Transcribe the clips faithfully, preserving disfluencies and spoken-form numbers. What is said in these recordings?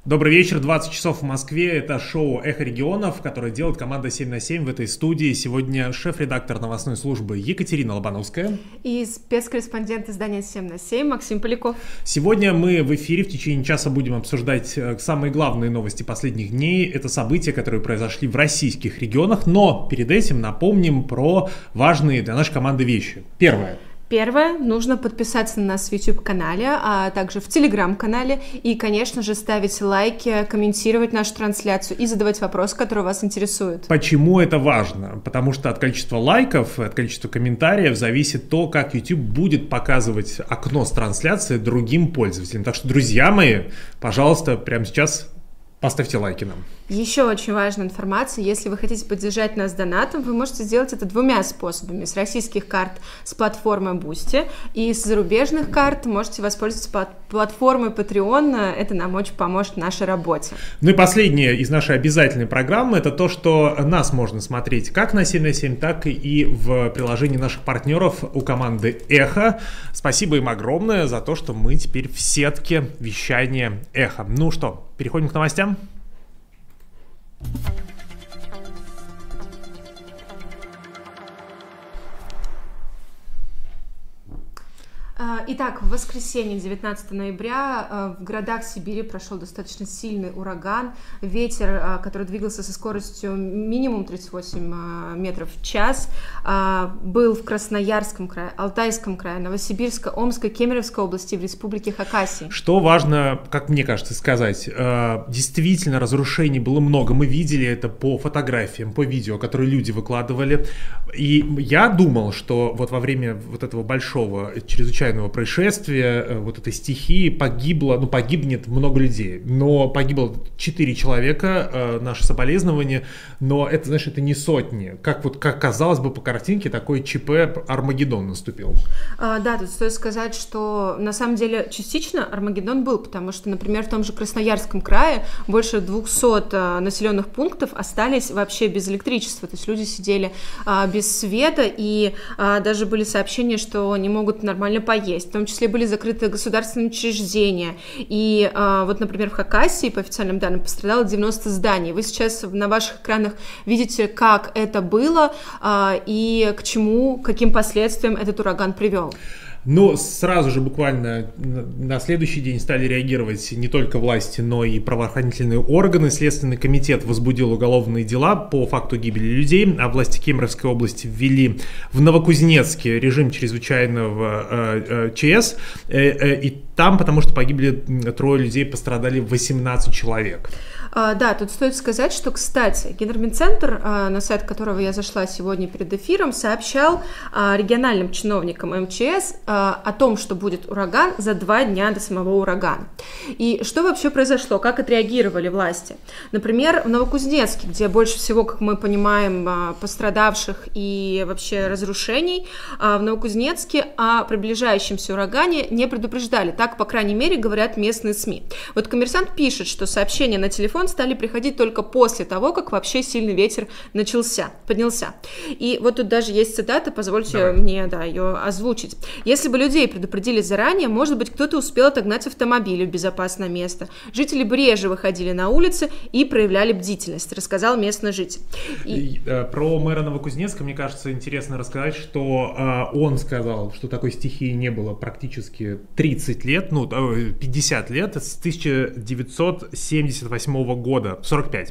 Добрый вечер, двадцать часов в Москве. Это шоу «Эхо регионов», которое делает команда семь на семь в этой студии. Сегодня шеф-редактор новостной службы Екатерина Лобановская. И спецкорреспондент издания семь на семь Максим Поляков. Сегодня мы в эфире в течение часа будем обсуждать самые главные новости последних дней. Это события, которые произошли в российских регионах. Но перед этим напомним про важные для нашей команды вещи. Первое. Первое, нужно подписаться на нас в YouTube-канале, а также в Telegram-канале и, конечно же, ставить лайки, комментировать нашу трансляцию и задавать вопросы, которые вас интересуют. Почему это важно? Потому что от количества лайков, от количества комментариев зависит то, как YouTube будет показывать окно с трансляцией другим пользователям. Так что, друзья мои, пожалуйста, прямо сейчас поставьте лайки нам. Еще очень важная информация. Если вы хотите поддержать нас донатом, вы можете сделать это двумя способами. С российских карт с платформой Boosty и с зарубежных карт можете воспользоваться платформой Patreon. Это нам очень поможет в нашей работе. Ну и последнее из нашей обязательной программы — это то, что нас можно смотреть как на семь на семь, так и в приложении наших партнеров у команды «Эхо». Спасибо им огромное за то, что мы теперь в сетке вещания «Эхо». Ну что, переходим к новостям? Итак, в воскресенье, девятнадцатого ноября, в городах Сибири прошел достаточно сильный ураган. Ветер, который двигался со скоростью минимум тридцать восемь метров в час, был в Красноярском крае, Алтайском крае, Новосибирской, Омской, Кемеровской области и в республике Хакасия. Что важно, как мне кажется, сказать, действительно разрушений было много. Мы видели это по фотографиям, по видео, которые люди выкладывали. И я думал, что вот во время вот этого большого, чрезвычайного происшествия, вот этой стихии погибло, ну погибнет много людей, но погибло четыре человека, э, наши соболезнования, но это, знаешь, это не сотни, как вот, как казалось бы по картинке, такой ЧП Армагеддон наступил. А, да, тут стоит сказать, что на самом деле частично Армагеддон был, потому что, например, в том же Красноярском крае больше двухсот а, населенных пунктов остались вообще без электричества, то есть люди сидели а, без света, и а, даже были сообщения, что не могут нормально поесть. Есть. В том числе были закрыты государственные учреждения. И э, вот, например, в Хакасии, по официальным данным, пострадало девяносто зданий. Вы сейчас на ваших экранах видите, как это было э, и к чему, каким последствиям этот ураган привел. Но сразу же, буквально на следующий день, стали реагировать не только власти, но и правоохранительные органы. Следственный комитет возбудил уголовные дела по факту гибели людей, а власти Кемеровской области ввели в Новокузнецке режим чрезвычайного э, э, ЧС. Э, э, и там, потому что погибли трое людей, пострадали восемнадцать человек. Uh, да, тут стоит сказать, что, кстати, Гидромедцентр, uh, на сайт которого я зашла сегодня перед эфиром, сообщал uh, региональным чиновникам эм че эс uh, о том, что будет ураган за два дня до самого урагана. И что вообще произошло, как отреагировали власти? Например, в Новокузнецке, где больше всего, как мы понимаем, uh, пострадавших и вообще разрушений, uh, в Новокузнецке о приближающемся урагане не предупреждали. Так, по крайней мере, говорят местные СМИ. Вот «Коммерсант» пишет, что сообщения на телефон стали приходить только после того, как вообще сильный ветер начался, поднялся. И вот тут даже есть цитата, позвольте Давай. мне да, ее озвучить. «Если бы людей предупредили заранее, может быть, кто-то успел отогнать автомобиль в безопасное место. Жители бы реже выходили на улицы и проявляли бдительность», рассказал местный житель. И... Про мэра Новокузнецка, мне кажется, интересно рассказать, что э, он сказал, что такой стихии не было практически тридцать лет, ну, пятьдесят лет, с тысяча девятьсот семьдесят восьмого года, сорок пять.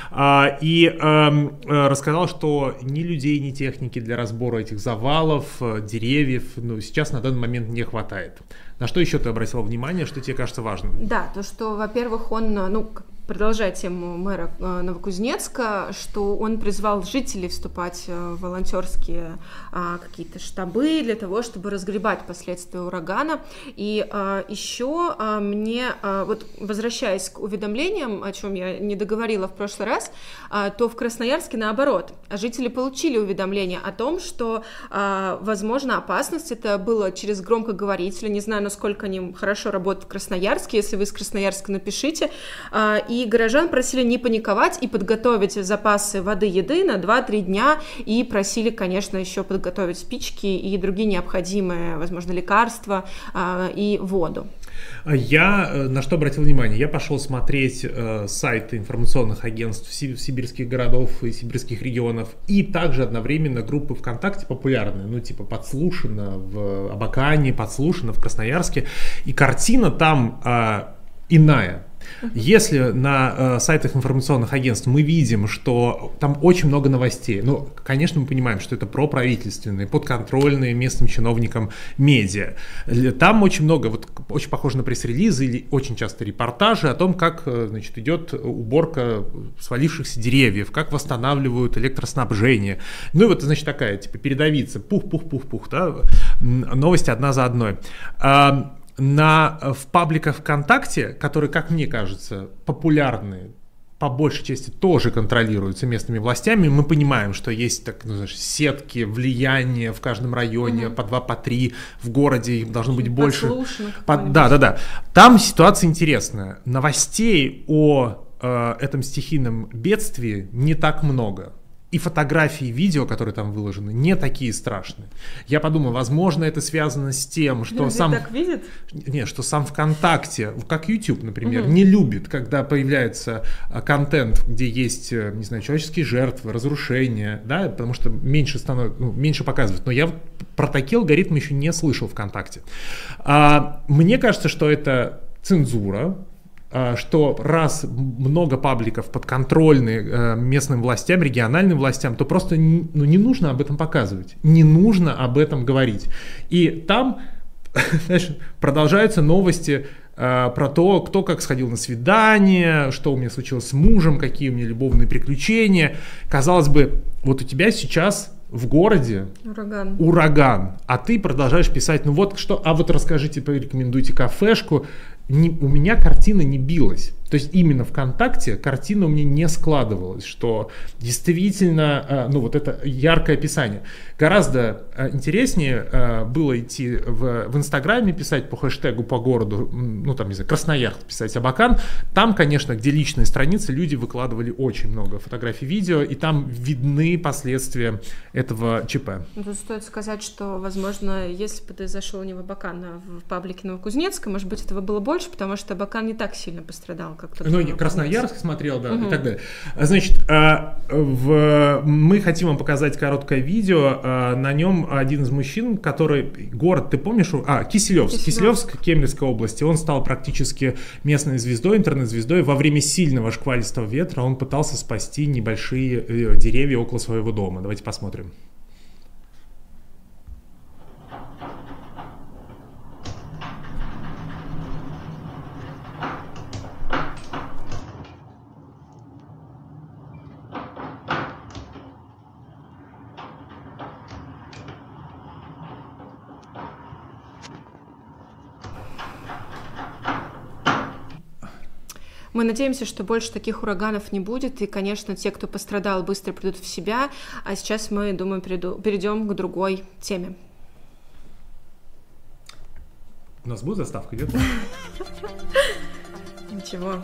А, и а, рассказал, что ни людей, ни техники для разбора этих завалов, деревьев, ну, сейчас на данный момент не хватает. На что еще ты обратила внимание, что тебе кажется важным? Да, то, что, во-первых, он, ну, продолжая тему мэра Новокузнецка, что он призвал жителей вступать в волонтерские а, какие-то штабы для того, чтобы разгребать последствия урагана. И а, еще а, мне, а, вот возвращаясь к уведомлениям, о чем я не договорила в прошлый раз, а, то в Красноярске наоборот. Жители получили уведомление о том, что, а, возможно, опасность. Это было через громкоговорители. Не знаю, насколько они хорошо работают в Красноярске. Если вы из Красноярска, напишите. А, и горожан просили не паниковать и подготовить запасы воды, еды на два-три дня, и просили, конечно, еще подготовить спички и другие необходимые, возможно, лекарства а, и воду. Я на что обратил внимание? Я пошел смотреть э, сайты информационных агентств си- сибирских городов и сибирских регионов, и также одновременно группы ВКонтакте популярные, ну типа «Подслушано» в Абакане, «Подслушано» в Красноярске, и картина там э, иная. Если на э, сайтах информационных агентств мы видим, что там очень много новостей, ну, конечно, мы понимаем, что это проправительственные, подконтрольные местным чиновникам медиа. Там очень много, вот очень похоже на пресс-релизы или очень часто репортажи о том, как, значит, идет уборка свалившихся деревьев, как восстанавливают электроснабжение. Ну и вот, значит, такая, типа, передовица, пух-пух-пух-пух, да, новости одна за одной. А, На, в пабликах ВКонтакте, которые, как мне кажется, популярны, по большей части тоже контролируются местными властями, мы понимаем, что есть так, ну, знаешь, сетки влияния в каждом районе, угу. по два, по три, в городе их должно быть больше. По, да, да, да. Там ситуация интересная. Новостей о э, этом стихийном бедствии не так много. И фотографии, и видео, которые там выложены, не такие страшные. Я подумал, возможно, это связано с тем, что люди сам... так видят? Не, что сам ВКонтакте, как YouTube, например, угу. не любит, когда появляется контент, где есть, не знаю, человеческие жертвы, разрушения, да, потому что меньше становится, ну, меньше показывают. Но я про такие алгоритмы еще не слышал ВКонтакте. А, мне кажется, что это цензура, что раз много пабликов подконтрольны местным властям, региональным властям, то просто не, ну, не нужно об этом показывать, не нужно об этом говорить. И там, знаешь, продолжаются новости э, про то, кто как сходил на свидание, что у меня случилось с мужем, какие у меня любовные приключения. Казалось бы, вот у тебя сейчас в городе ураган. ураган, а ты продолжаешь писать, ну вот что, а вот расскажите, порекомендуйте кафешку. Не, у меня картина не билась. То есть именно ВКонтакте картина у меня не складывалась, что действительно, ну вот это яркое описание. Гораздо интереснее было идти в, в Инстаграме, писать по хэштегу, по городу, ну там, не знаю, Красноярск, писать Абакан. Там, конечно, где личные страницы, люди выкладывали очень много фотографий, видео, и там видны последствия этого ЧП. Тут стоит сказать, что, возможно, если бы ты зашел не в Абакан, а в паблике Новокузнецка, может быть, этого было больше, потому что Абакан не так сильно пострадал. Ну, и Красноярск смотрел, да, угу. и так далее. Значит, в... мы хотим вам показать короткое видео. На нем один из мужчин, который... Город, ты помнишь? А, Киселевск. Киселевск, Киселевск Кемеровской области. Он стал практически местной звездой, интернет-звездой. Во время сильного шквалистого ветра он пытался спасти небольшие деревья около своего дома. Давайте посмотрим. Мы надеемся, что больше таких ураганов не будет, и, конечно, те, кто пострадал, быстро придут в себя. А сейчас мы, думаю, перейдем к другой теме. У нас будет заставка, нет? Ничего.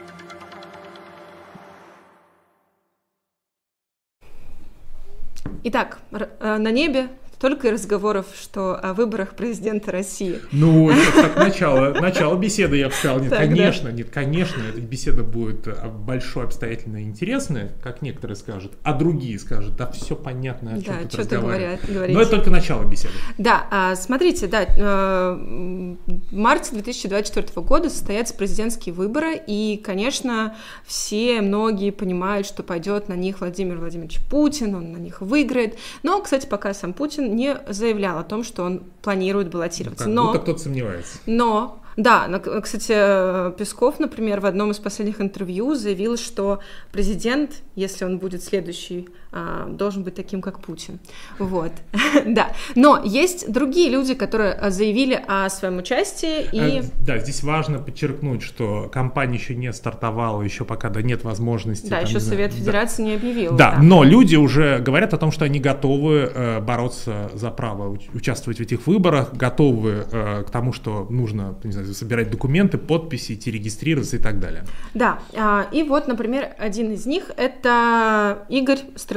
Итак, на небе только и разговоров, что о выборах президента России. Ну, это так начало, начало беседы, я бы сказал. Нет, так, конечно, да. нет, конечно, эта беседа будет большой, обстоятельная и интересная, как некоторые скажут, а другие скажут, да, все понятно, о чем да, тут разговаривать. Но это только начало беседы. Да, смотрите, да, в марте две тысячи двадцать четвёртого года состоятся президентские выборы, и, конечно, все, многие понимают, что пойдет на них Владимир Владимирович Путин, он на них выиграет. Но, кстати, пока сам Путин не заявлял о том, что он планирует баллотироваться. Ну, как будто кто-то сомневается. Но, да, кстати, Песков, например, в одном из последних интервью заявил, что президент, если он будет следующий, должен быть таким, как Путин. Вот, да. Но есть другие люди, которые заявили о своем участии. И... Да, здесь важно подчеркнуть, что кампания еще не стартовала, еще пока да, нет возможности. Да, там, еще Совет знаю, Федерации да. не объявил. Да, да, но люди уже говорят о том, что они готовы э, бороться за право участвовать в этих выборах, готовы э, к тому, что нужно, не знаю, собирать документы, подписи, идти регистрироваться и так далее. Да, и вот, например, один из них — это Игорь Стрелков.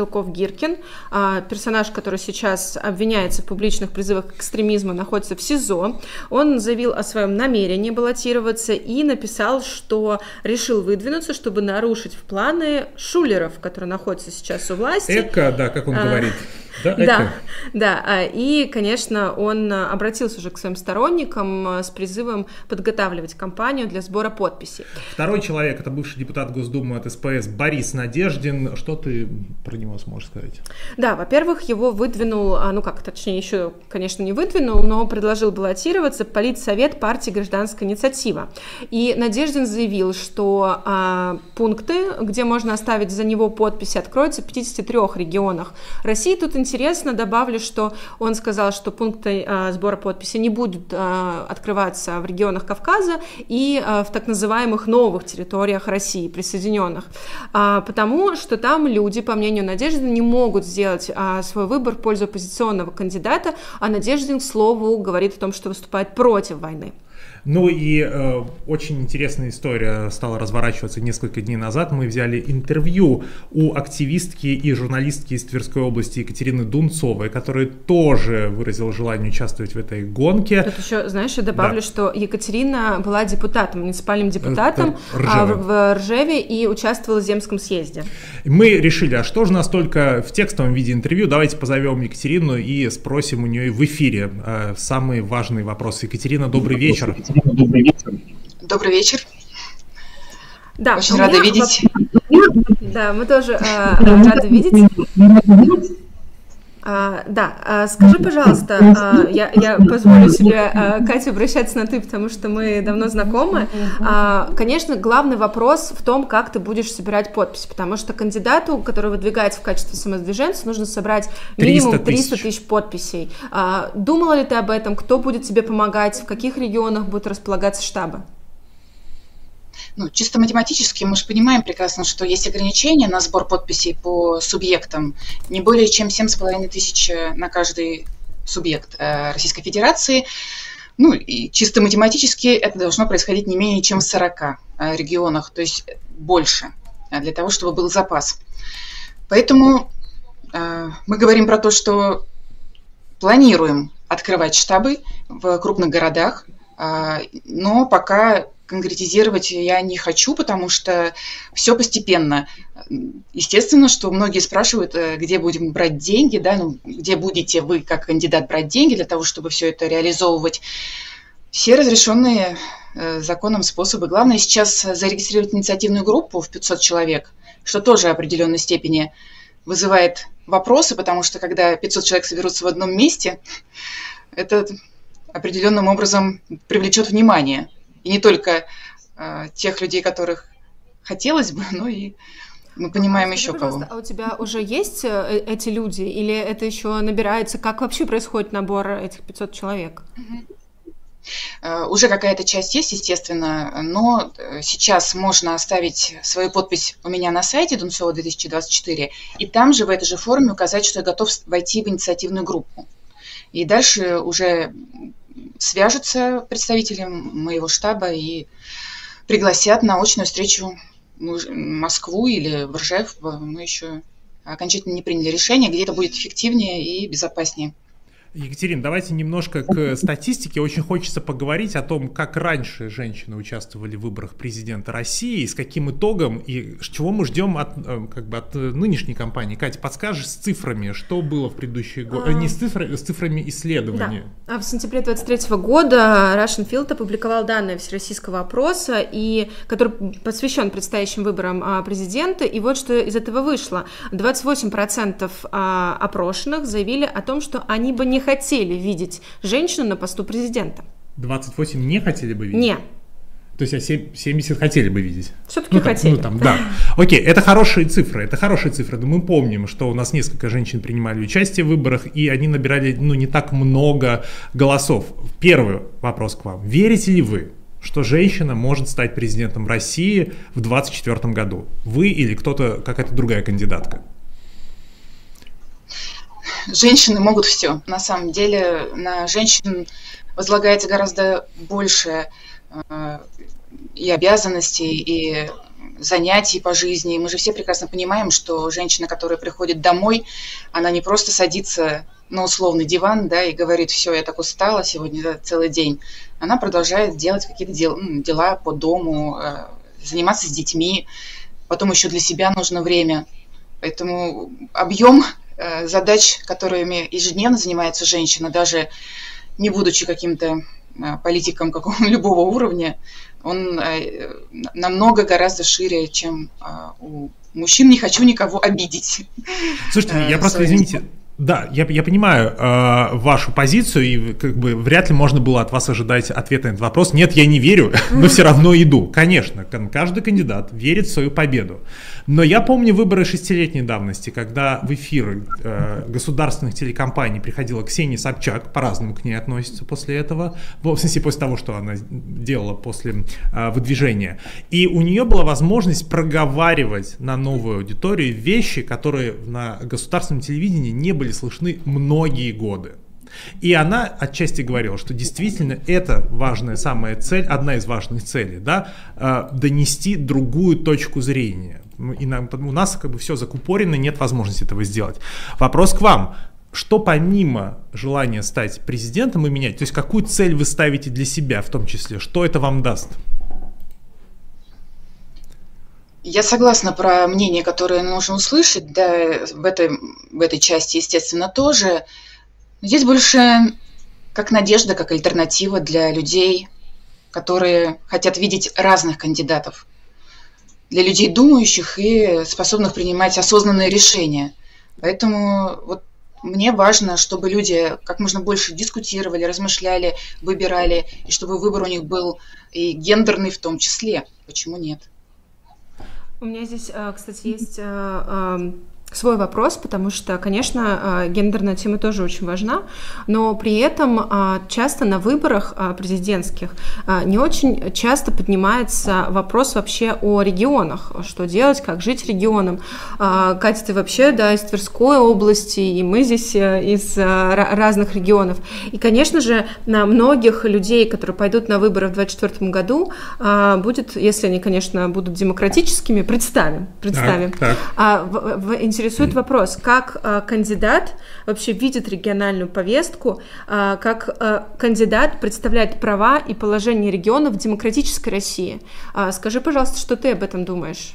Стрелков-Гиркин, персонаж, который сейчас обвиняется в публичных призывах к экстремизму, находится в СИЗО. Он заявил о своем намерении баллотироваться и написал, что решил выдвинуться, чтобы нарушить планы шулеров, которые находятся сейчас у власти. Эко, да, как он а, говорит. Да, да, да, и, конечно, он обратился уже к своим сторонникам с призывом подготавливать кампанию для сбора подписей. Второй человек, это бывший депутат Госдумы от СПС Борис Надеждин. Что ты про него сможешь сказать? Да, во-первых, его выдвинул, ну как, точнее, еще, конечно, не выдвинул, но предложил баллотироваться Политсовет партии «Гражданская инициатива». И Надеждин заявил, что а, пункты, где можно оставить за него подписи, откроются в пятидесяти трёх регионах России. Тут интересно, добавлю, что он сказал, что пункты а, сбора подписей не будут а, открываться в регионах Кавказа и а, в так называемых новых территориях России, присоединенных, а, потому что там люди, по мнению Надеждина, не могут сделать а, свой выбор в пользу оппозиционного кандидата, а Надеждин, к слову, говорит о том, что выступает против войны. Ну и э, очень интересная история стала разворачиваться несколько дней назад. Мы взяли интервью у активистки и журналистки из Тверской области Екатерины Дунцовой, которая тоже выразила желание участвовать в этой гонке. Тут еще, знаешь, я добавлю, да. что Екатерина была депутатом, муниципальным депутатом Ржеве. в Ржеве и участвовала в Земском съезде. Мы решили, а что же нас только в текстовом виде интервью, давайте позовем Екатерину и спросим у нее в эфире э, самые важные вопросы. Екатерина, добрый вечер. Добрый вечер. Добрый вечер. Да, очень рада видеть. Да, мы тоже э, рады видеть. А, да, а, скажи, пожалуйста, а, я, я позволю себе, а, Катя, обращаться на «ты», потому что мы давно знакомы. А, конечно, главный вопрос в том, как ты будешь собирать подписи, потому что кандидату, который выдвигается в качестве самовыдвиженца, нужно собрать минимум триста тысяч подписей. А, думала ли ты об этом? Кто будет тебе помогать? В каких регионах будут располагаться штабы? Ну, чисто математически мы же понимаем прекрасно, что есть ограничения на сбор подписей по субъектам, не более чем семь с половиной тысяч на каждый субъект Российской Федерации. Ну, и чисто математически это должно происходить не менее чем в сорока регионах, то есть больше, для того, чтобы был запас. Поэтому мы говорим про то, что планируем открывать штабы в крупных городах, но пока конкретизировать я не хочу, потому что все постепенно. Естественно, что многие спрашивают, где будем брать деньги, да, ну, где будете вы как кандидат брать деньги для того, чтобы все это реализовывать. Все разрешенные законом способы. Главное сейчас зарегистрировать инициативную группу в пятьсот человек, что тоже в определенной степени вызывает вопросы, потому что когда пятьсот человек соберутся в одном месте, это определенным образом привлечет внимание. И не только э, тех людей, которых хотелось бы, но и мы понимаем а, еще кого. А у тебя уже есть э, эти люди? Или это еще набирается? Как вообще происходит набор этих пятисот человек? Угу. Э, уже какая-то часть есть, естественно, но сейчас можно оставить свою подпись у меня на сайте Дунцова две тысячи двадцать четыре, и там же в этой же форме указать, что я готов войти в инициативную группу. И дальше уже свяжутся представители моего штаба и пригласят на очную встречу в Москву или в Ржев. Мы еще окончательно не приняли решение, где это будет эффективнее и безопаснее. Екатерина, давайте немножко к статистике. Очень хочется поговорить о том, как раньше женщины участвовали в выборах президента России, с каким итогом и чего мы ждем от, как бы, от нынешней кампании. Катя, подскажешь с цифрами, что было в предыдущие годы? А... Не с цифрами, с цифрами исследования. Да. В сентябре двадцать третьего года Russian Field опубликовал данные всероссийского опроса, и, который посвящен предстоящим выборам президента. И вот что из этого вышло. двадцать восемь процентов опрошенных заявили о том, что они бы не хотели видеть женщину на посту президента. двадцать восемь не хотели бы видеть? Нет. То есть а семьдесят хотели бы видеть? Все-таки ну, хотели. Ну, там, да. Окей, это хорошие цифры, это хорошие цифры. Мы помним, что у нас несколько женщин принимали участие в выборах, и они набирали, ну, не так много голосов. Первый вопрос к вам. Верите ли вы, что женщина может стать президентом России в двадцать четвёртом году? Вы или кто-то, какая-то другая кандидатка? Женщины могут все. На самом деле на женщин возлагается гораздо больше э, и обязанностей, и занятий по жизни. Мы же все прекрасно понимаем, что женщина, которая приходит домой, она не просто садится на условный диван, да, и говорит: все, я так устала сегодня, да, целый день. Она продолжает делать какие-то дел, дела по дому, заниматься с детьми. Потом еще для себя нужно время. Поэтому объем задач, которыми ежедневно занимается женщина, даже не будучи каким-то политиком какого любого уровня, он намного гораздо шире, чем у мужчин. Не хочу никого обидеть. Слушайте, я просто, извините, да, я, я понимаю э, вашу позицию, и как бы вряд ли можно было от вас ожидать ответа на этот вопрос. Нет, я не верю, но все равно иду. Конечно, каждый кандидат верит в свою победу. Но я помню выборы шестилетней давности, когда в эфиры э, государственных телекомпаний приходила Ксения Собчак, по-разному к ней относятся после этого, в смысле после того, что она делала после э, выдвижения. И у нее была возможность проговаривать на новую аудиторию вещи, которые на государственном телевидении не были слышны многие годы. И она отчасти говорила, что действительно это важная самая цель, одна из важных целей, да, э, донести другую точку зрения. И нам, у нас как бы все закупорено, нет возможности этого сделать. Вопрос к вам. Что помимо желания стать президентом и менять, то есть какую цель вы ставите для себя в том числе, что это вам даст? Я согласна про мнение, которое нужно услышать, да, в этой, в этой части, естественно, тоже. Здесь больше как надежда, как альтернатива для людей, которые хотят видеть разных кандидатов, для людей думающих и способных принимать осознанные решения. Поэтому вот мне важно, чтобы люди как можно больше дискутировали, размышляли, выбирали, и чтобы выбор у них был и гендерный в том числе. Почему нет? У меня здесь, кстати, есть свой вопрос, потому что, конечно, гендерная тема тоже очень важна, но при этом часто на выборах президентских не очень часто поднимается вопрос вообще о регионах, что делать, как жить регионом. Катя, ты вообще, да, из Тверской области, и мы здесь из разных регионов. И, конечно же, на многих людей, которые пойдут на выборы в двадцать четвёртом году, будет, если они, конечно, будут демократическими, представим, представим, так, так. В, в, интересует вопрос, как а, кандидат вообще видит региональную повестку, а, как а, кандидат представляет права и положение регионов в демократической России. А, скажи, пожалуйста, что ты об этом думаешь?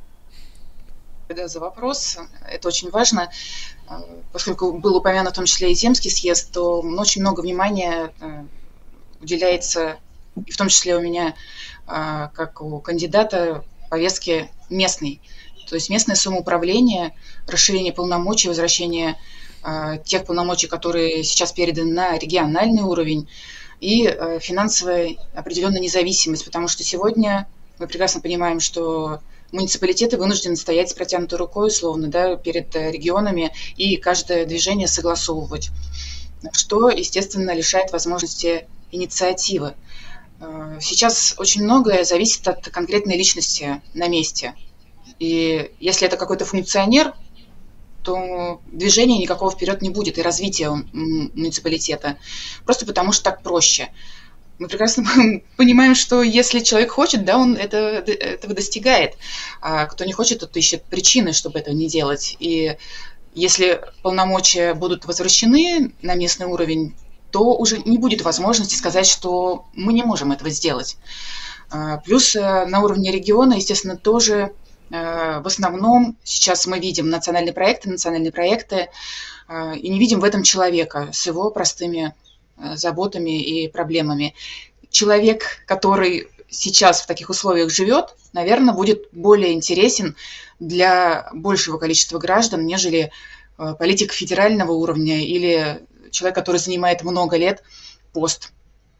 Да, за вопрос. Это очень важно. Поскольку был упомянут в том числе и Земский съезд, то очень много внимания уделяется, и в том числе у меня, как у кандидата, повестке местной. То есть местное самоуправление, расширение полномочий, возвращение э, тех полномочий, которые сейчас переданы на региональный уровень, и э, финансовая определенная независимость, потому что сегодня мы прекрасно понимаем, что муниципалитеты вынуждены стоять с протянутой рукой, условно, да, перед э, регионами и каждое движение согласовывать, что, естественно, лишает возможности инициативы. Э, сейчас очень многое зависит от конкретной личности на месте. И если это какой-то функционер, то движения никакого вперед не будет и развития муниципалитета. Просто потому что так проще. Мы прекрасно понимаем, что если человек хочет, да, он это, этого достигает. А кто не хочет, тот ищет причины, чтобы этого не делать. И если полномочия будут возвращены на местный уровень, то уже не будет возможности сказать, что мы не можем этого сделать. Плюс на уровне региона, естественно, тоже... В основном сейчас мы видим национальные проекты, национальные проекты, и не видим в этом человека с его простыми заботами и проблемами. Человек, который сейчас в таких условиях живет, наверное, будет более интересен для большего количества граждан, нежели политик федерального уровня или человек, который занимает много лет пост.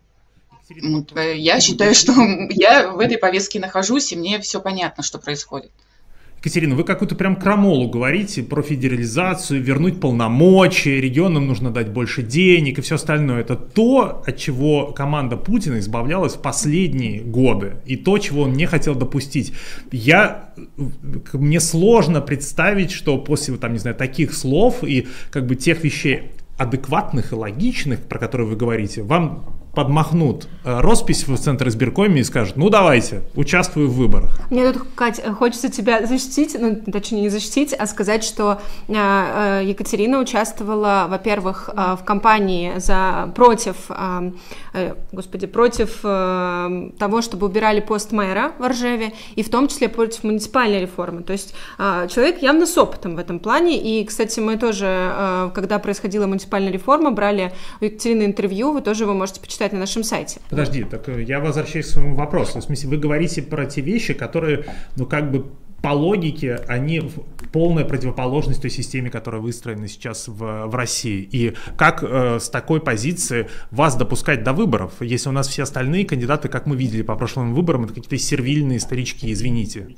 Я считаю, что я в этой повестке нахожусь, и мне все понятно, что происходит. Екатерина, вы какую-то прям крамолу говорите про федерализацию, вернуть полномочия, регионам нужно дать больше денег и все остальное. Это то, от чего команда Путина избавлялась в последние годы, и то, чего он не хотел допустить. Я, мне сложно представить, что после, там, не знаю, таких слов и как бы тех вещей адекватных и логичных, про которые вы говорите, вам подмахнут роспись в Центр избиркоме и скажут: ну давайте, участвую в выборах. Мне тут, Кать, хочется тебя защитить, ну, точнее не защитить, а сказать, что э, Екатерина участвовала, во-первых, э, в кампании за, против, э, э, господи, против э, того, чтобы убирали пост мэра в Ржеве, и в том числе против муниципальной реформы. То есть э, человек явно с опытом в этом плане, и, кстати, мы тоже, э, когда происходила муниципальная реформа, брали у Екатерины интервью, вы тоже его можете почитать на нашем сайте. Подожди, так я возвращаюсь к своему вопросу. В смысле, вы говорите про те вещи, которые, ну, как бы по логике, они полная противоположность той системе, которая выстроена сейчас в, в России. И как э, с такой позиции вас допускать до выборов, если у нас все остальные кандидаты, как мы видели по прошлым выборам, это какие-то сервильные старички, извините.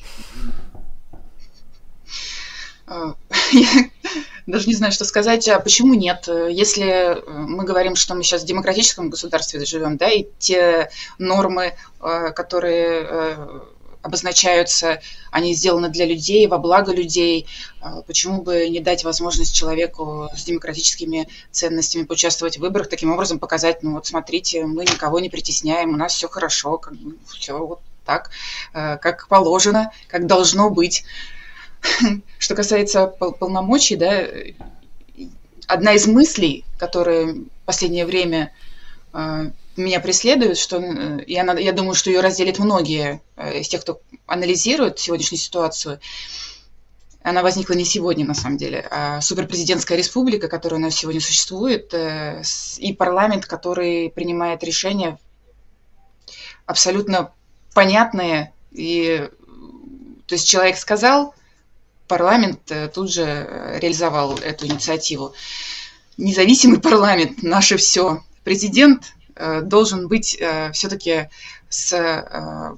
Даже не знаю, что сказать. А почему нет? Если мы говорим, что мы сейчас в демократическом государстве живем, да, и те нормы, которые обозначаются, они сделаны для людей, во благо людей, почему бы не дать возможность человеку с демократическими ценностями поучаствовать в выборах, таким образом показать: ну вот смотрите, мы никого не притесняем, у нас все хорошо, как бы все вот так, как положено, как должно быть. Что касается полномочий, да, одна из мыслей, которые в последнее время э, меня преследует, что и она, я думаю, что ее разделят многие э, из тех, кто анализирует сегодняшнюю ситуацию, она возникла не сегодня, на самом деле, а суперпрезидентская республика, которая у нас сегодня существует, э, и парламент, который принимает решения абсолютно понятные. И, то есть человек сказал, парламент тут же реализовал эту инициативу. Независимый парламент, наше все. Президент должен быть все-таки с...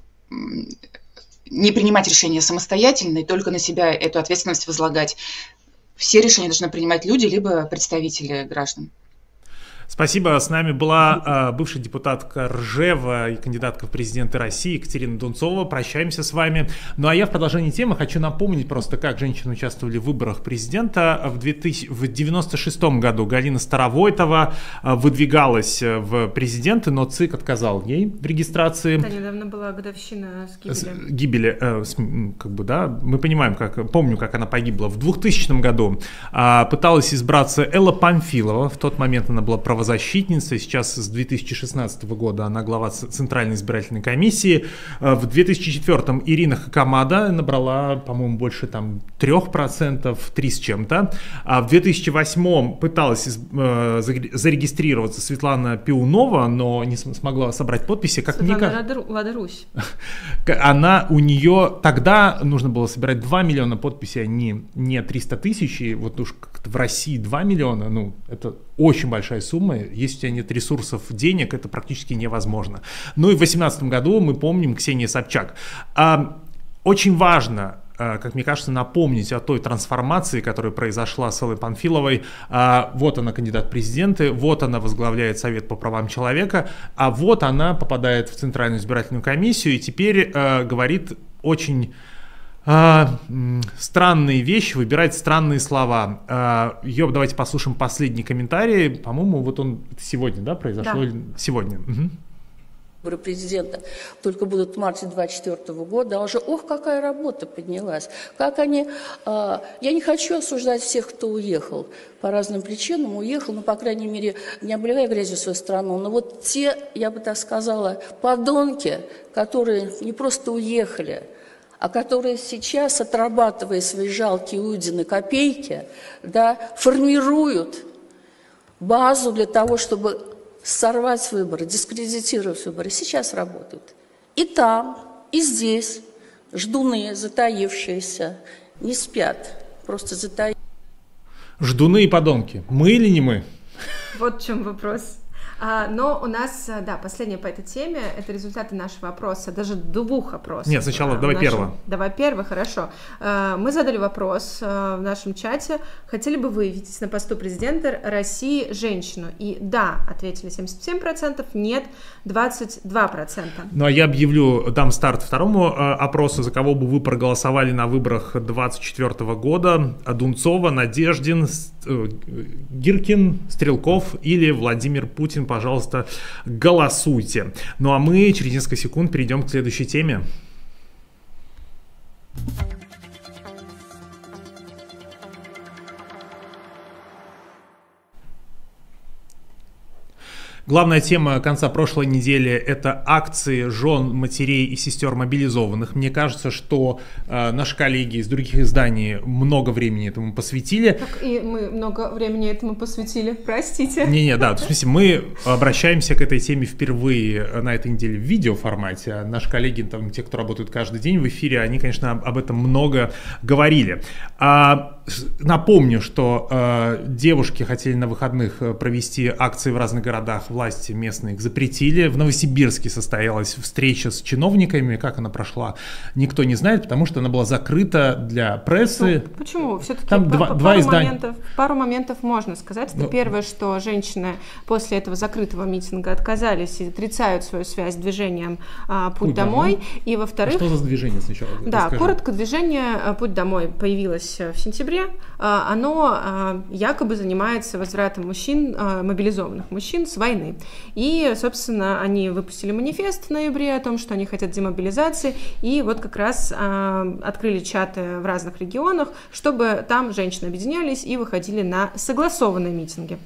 не принимать решения самостоятельно и только на себя эту ответственность возлагать. Все решения должны принимать люди, либо представители граждан. Спасибо. С нами была э, бывшая депутатка Ржева и кандидатка в президенты России Екатерина Дунцова. Прощаемся с вами. Ну а я в продолжении темы хочу напомнить просто, как женщины участвовали в выборах президента. В, две тысячи, в девяносто шестом году Галина Старовойтова э, выдвигалась в президенты, но ЦИК отказал ей в регистрации. Да, недавно была годовщина с гибели. С, гибели, э, с, как бы, да, мы понимаем, как, помню, как она погибла. В двухтысячном году э, пыталась избраться Элла Памфилова. В тот момент она была правозащитницей. Правозащитница. Сейчас с две тысячи шестнадцатого года она глава Центральной избирательной комиссии. В две тысячи четвёртом Ирина Хакамада набрала, по-моему, больше там трех процентов, три с чем-то. А в две тысячи восьмом пыталась э, зарегистрироваться Светлана Пиунова, но не смогла собрать подписи. Как Светлана мне... Лада Русь. Она, у нее тогда нужно было собирать два миллиона подписей, а не, не триста тысяч. И вот уж как-то в России два миллиона, ну, это очень большая сумма. Если у тебя нет ресурсов, денег, это практически невозможно. Ну и в две тысячи восемнадцатом году мы помним Ксения Собчак. А, очень важно, а, как мне кажется, напомнить о той трансформации, которая произошла с Эллой Памфиловой. А, вот она кандидат в президенты, вот она возглавляет Совет по правам человека, а вот она попадает в Центральную избирательную комиссию и теперь а, говорит очень... А, странные вещи, выбирать странные слова. А, ее, давайте послушаем последний комментарий. По-моему, вот он сегодня, да, произошло? Да. Сегодня. Угу. Выборы президента только будут в марте двадцать четвёртого года, а уже, ох, какая работа поднялась. Как они... А, я не хочу осуждать всех, кто уехал. По разным причинам уехал, ну, по крайней мере, не обливая грязью свою страну. Но вот те, я бы так сказала, подонки, которые не просто уехали, а которые сейчас, отрабатывая свои жалкие Удины копейки, да, формируют базу для того, чтобы сорвать выборы, дискредитировать выборы, сейчас работают. И там, и здесь ждуны, затаившиеся, не спят, просто затаившиеся. Ждуны и подонки. Мы или не мы? Вот в чем вопрос. А, но у нас, да, последнее по этой теме, это результаты нашего опроса, даже двух опросов. Нет, сначала давай нашем... первого. Давай первый, хорошо. А, мы задали вопрос а, в нашем чате, хотели бы вы видеть на посту президента России женщину? И да, ответили семьдесят семь процентов, нет, двадцать два процента. Ну а я объявлю, дам старт второму э, опросу, за кого бы вы проголосовали на выборах двадцать четвёртого года. Дунцова, Надеждин, э, Гиркин, Стрелков или Владимир Путин поэтому, пожалуйста, голосуйте. Ну а мы через несколько секунд перейдем к следующей теме. Главная тема конца прошлой недели – это акции жен, матерей и сестер мобилизованных. Мне кажется, что э, наши коллеги из других изданий много времени этому посвятили. Так и мы много времени этому посвятили, простите. Не-не, да, в смысле, мы обращаемся к этой теме впервые на этой неделе в видеоформате. А наши коллеги, там, те, кто работают каждый день в эфире, они, конечно, об этом много говорили. А, напомню, что э, девушки хотели на выходных провести акции в разных городах. Власти местные их запретили. В Новосибирске состоялась встреча с чиновниками. Как она прошла, никто не знает, потому что она была закрыта для прессы. Ну, почему? Все-таки Там по- два, по- два пару, издания. моментов, пару моментов можно сказать. Это Ну, первое, что женщины после этого закрытого митинга отказались и отрицают свою связь с движением а, «Путь, «Путь домой». домой». И во-вторых... Что за движение сначала? Да, Расскажи. коротко, движение «Путь домой» появилось в сентябре. А, Оно а, якобы занимается возвратом мужчин, а, мобилизованных мужчин с войны. И собственно, они выпустили манифест в ноябре о том, что они хотят демобилизации, и вот как раз э, открыли чаты в разных регионах, чтобы там женщины объединялись и выходили на согласованные митинги.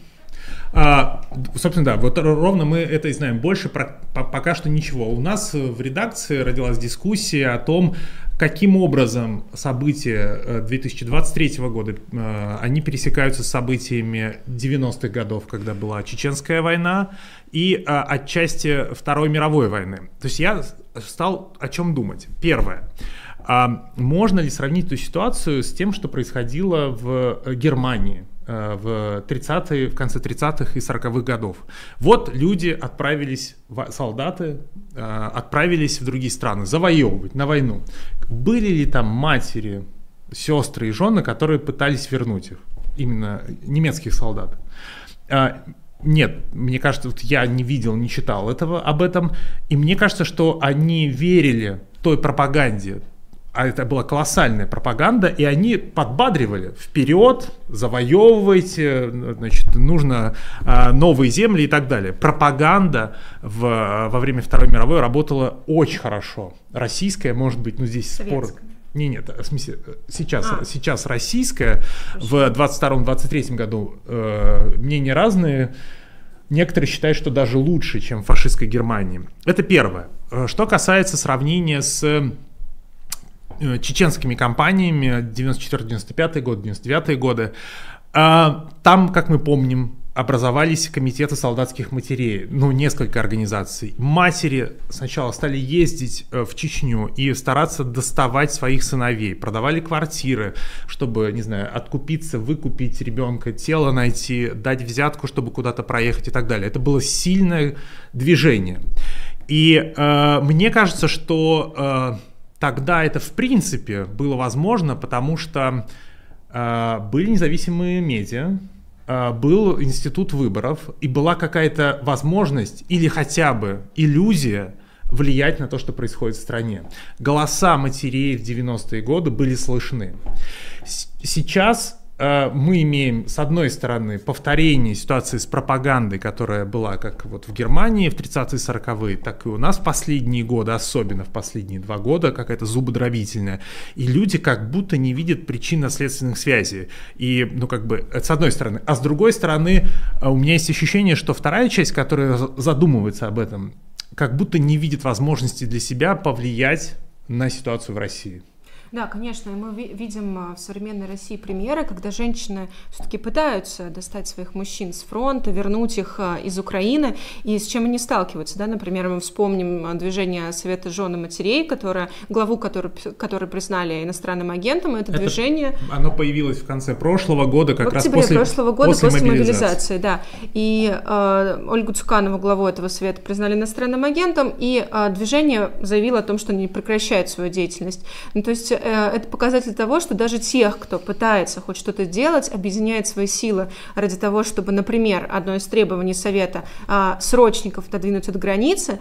А, собственно, да, вот ровно мы это и знаем. Больше про, по, пока что ничего. У нас в редакции родилась дискуссия о том, каким образом события две тысячи двадцать третьего года, э, они пересекаются с событиями девяностых годов, когда была Чеченская война, и э, отчасти Второй мировой войны. То есть я стал о чем думать. Первое. А можно ли сравнить эту ситуацию с тем, что происходило в Германии в тридцатые, в конце тридцатых и сороковых годов? Вот люди отправились, солдаты отправились в другие страны завоевывать, на войну. Были ли там матери, сестры и жены, которые пытались вернуть их, именно немецких солдат? Нет, мне кажется, вот я не видел, не читал этого, об этом, и мне кажется, что они верили той пропаганде, а это была колоссальная пропаганда, и они подбадривали: вперед, завоевывайте, значит, нужно а, новые земли и так далее. Пропаганда в, во время Второй мировой работала очень хорошо. Российская, может быть, ну здесь Советская. спор... Не, нет, в смысле, сейчас, а. сейчас российская, в двадцать втором — двадцать третьем году э, мнения разные. Некоторые считают, что даже лучше, чем в фашистской Германии. Это первое. Что касается сравнения с чеченскими кампаниями девяносто четвёртый — девяносто пятый год, девяносто девятые годы, там, как мы помним, образовались комитеты солдатских матерей, ну, несколько организаций. Матери сначала стали ездить в Чечню и стараться доставать своих сыновей, продавали квартиры, чтобы, не знаю, откупиться, выкупить ребенка, тело найти, дать взятку, чтобы куда-то проехать и так далее. Это было сильное движение. И э, мне кажется, что э, тогда это в принципе было возможно, потому что э, были независимые медиа, был институт выборов, и была какая-то возможность или хотя бы иллюзия влиять на то, что происходит в стране. Голоса матерей в девяностые годы были слышны. Сейчас э, мы имеем, с одной стороны, повторение ситуации с пропагандой, которая была как вот в Германии в тридцатые — сороковые, так и у нас в последние годы, особенно в последние два года, какая-то зубодробительная. И люди как будто не видят причинно-следственных связей. И, ну, как бы, это с одной стороны. А с другой стороны, у меня есть ощущение, что вторая часть, которая задумывается об этом, как будто не видит возможности для себя повлиять на ситуацию в России. Да, конечно, мы ви- видим в современной России примеры, когда женщины все-таки пытаются достать своих мужчин с фронта, вернуть их из Украины, и с чем они сталкиваются, да, например, мы вспомним движение Совета жен и матерей, которое, главу которой, которой признали иностранным агентом, и это, это движение... Оно появилось в конце прошлого года, как в раз октябре после, прошлого года, после, после мобилизации. мобилизации, да. И э, Ольгу Цуканову, главу этого совета, признали иностранным агентом, и э, движение заявило о том, что они не прекращают свою деятельность. Ну, то есть это показатель того, что даже тех, кто пытается хоть что-то делать, объединяет свои силы ради того, чтобы, например, одно из требований Совета срочников отодвинуть от границы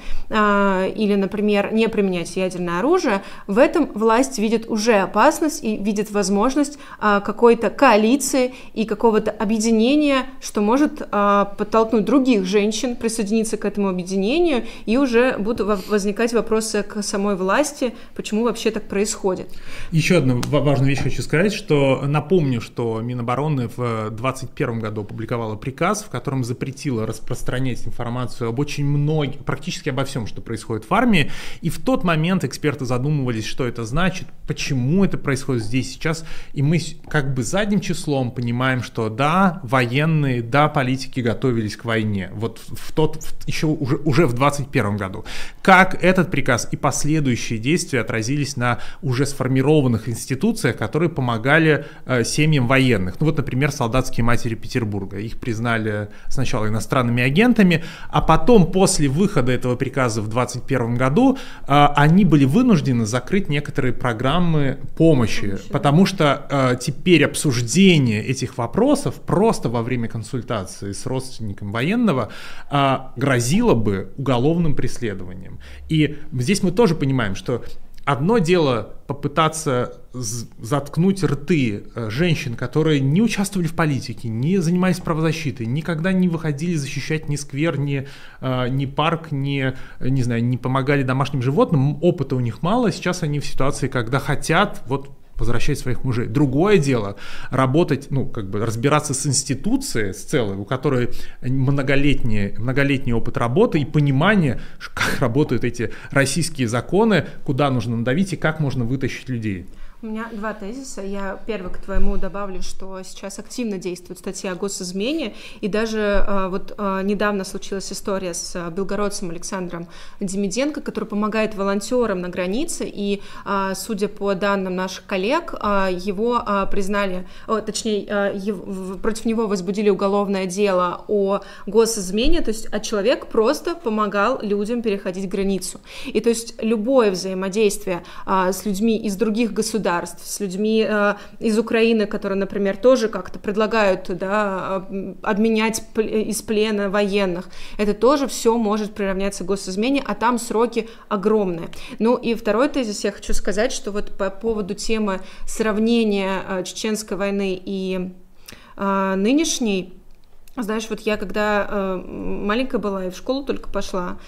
или, например, не применять ядерное оружие, в этом власть видит уже опасность и видит возможность какой-то коалиции и какого-то объединения, что может подтолкнуть других женщин присоединиться к этому объединению, и уже будут возникать вопросы к самой власти, почему вообще так происходит. Еще одну важную вещь хочу сказать, что напомню, что Минобороны в двадцать первом году опубликовала приказ, в котором запретила распространять информацию об очень многих, практически обо всем, что происходит в армии, и в тот момент эксперты задумывались, что это значит, почему это происходит здесь сейчас, и мы как бы задним числом понимаем, что да, военные, да, политики готовились к войне, вот в тот, в, еще уже, уже в двадцать первом году. Как этот приказ и последующие действия отразились на уже сформированных институциях, которые помогали э, семьям военных. Ну вот, например, солдатские матери Петербурга. Их признали сначала иностранными агентами, а потом, после выхода этого приказа в двадцать первом году, э, они были вынуждены закрыть некоторые программы помощи, помощи. потому что э, теперь обсуждение этих вопросов просто во время консультации с родственником военного э, грозило бы уголовным преследованием. И здесь мы тоже понимаем, что одно дело попытаться заткнуть рты женщин, которые не участвовали в политике, не занимались правозащитой, никогда не выходили защищать ни сквер, ни, ни парк, ни, не знаю, не помогали домашним животным, опыта у них мало, сейчас они в ситуации, когда хотят вот возвращать своих мужей. Другое дело работать, ну, как бы разбираться с институцией, с целой, у которой многолетний, многолетний опыт работы и понимание, как работают эти российские законы, куда нужно надавить и как можно вытащить людей. У меня два тезиса. Я первый к твоему добавлю, что сейчас активно действует статья о госизмене, и даже э, вот э, недавно случилась история с э, белгородцем Александром Демиденко, который помогает волонтерам на границе, и, э, судя по данным наших коллег, э, его э, признали, о, точнее, э, его, против него возбудили уголовное дело о госизмене, то есть а человек просто помогал людям переходить границу. И то есть любое взаимодействие э, с людьми из других государств, с людьми э, из Украины, которые, например, тоже как-то предлагают, да, обменять из плена военных. Это тоже все может приравняться к госизмене, а там сроки огромные. Ну и второй тезис я хочу сказать, что вот по поводу темы сравнения э, Чеченской войны и э, нынешней, знаешь, вот я когда э, маленькая была и в школу только пошла,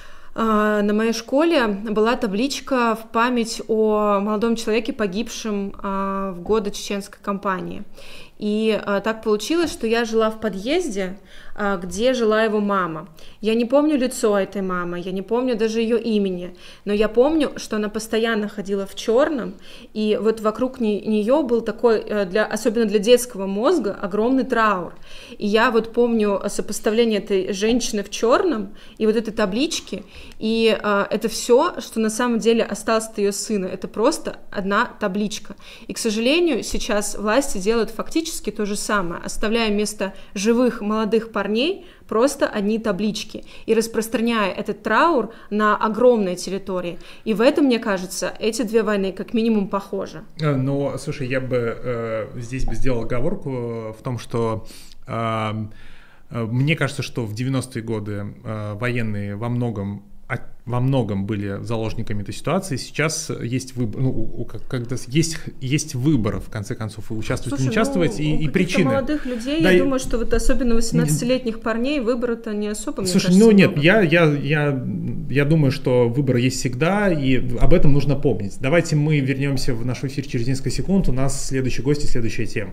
на моей школе была табличка в память о молодом человеке, погибшем в годы чеченской кампании. И так получилось, что я жила в подъезде, где жила его мама. Я не помню лицо этой мамы, я не помню даже ее имени, но я помню, что она постоянно ходила в черном, и вот вокруг нее был такой, для, особенно для детского мозга, огромный траур. И я вот помню сопоставление этой женщины в черном и вот этой таблички, и а, это все, что на самом деле осталось от ее сына, это просто одна табличка. И, к сожалению, сейчас власти делают фактически то же самое, оставляя вместо живых молодых парней парней просто одни таблички и распространяя этот траур на огромные территории. И в этом, мне кажется, эти две войны как минимум похожи. Но, слушай, я бы э, здесь бы сделал оговорку в том, что э, мне кажется, что в девяностые годы э, военные во многом во многом были заложниками этой ситуации. Сейчас есть выбор, ну, когда есть, есть выбор, в конце концов, участвовать, Слушай, не участвовать, ну, и, и причины. молодых людей, да, я и... думаю, что вот особенно восемнадцатилетних парней выбора-то не особо, мне Слушай, кажется, ну нет, много. я, я, я, я думаю, что выбор есть всегда, и об этом нужно помнить. Давайте мы вернемся в наш эфир через несколько секунд. У нас следующий гость и следующая тема.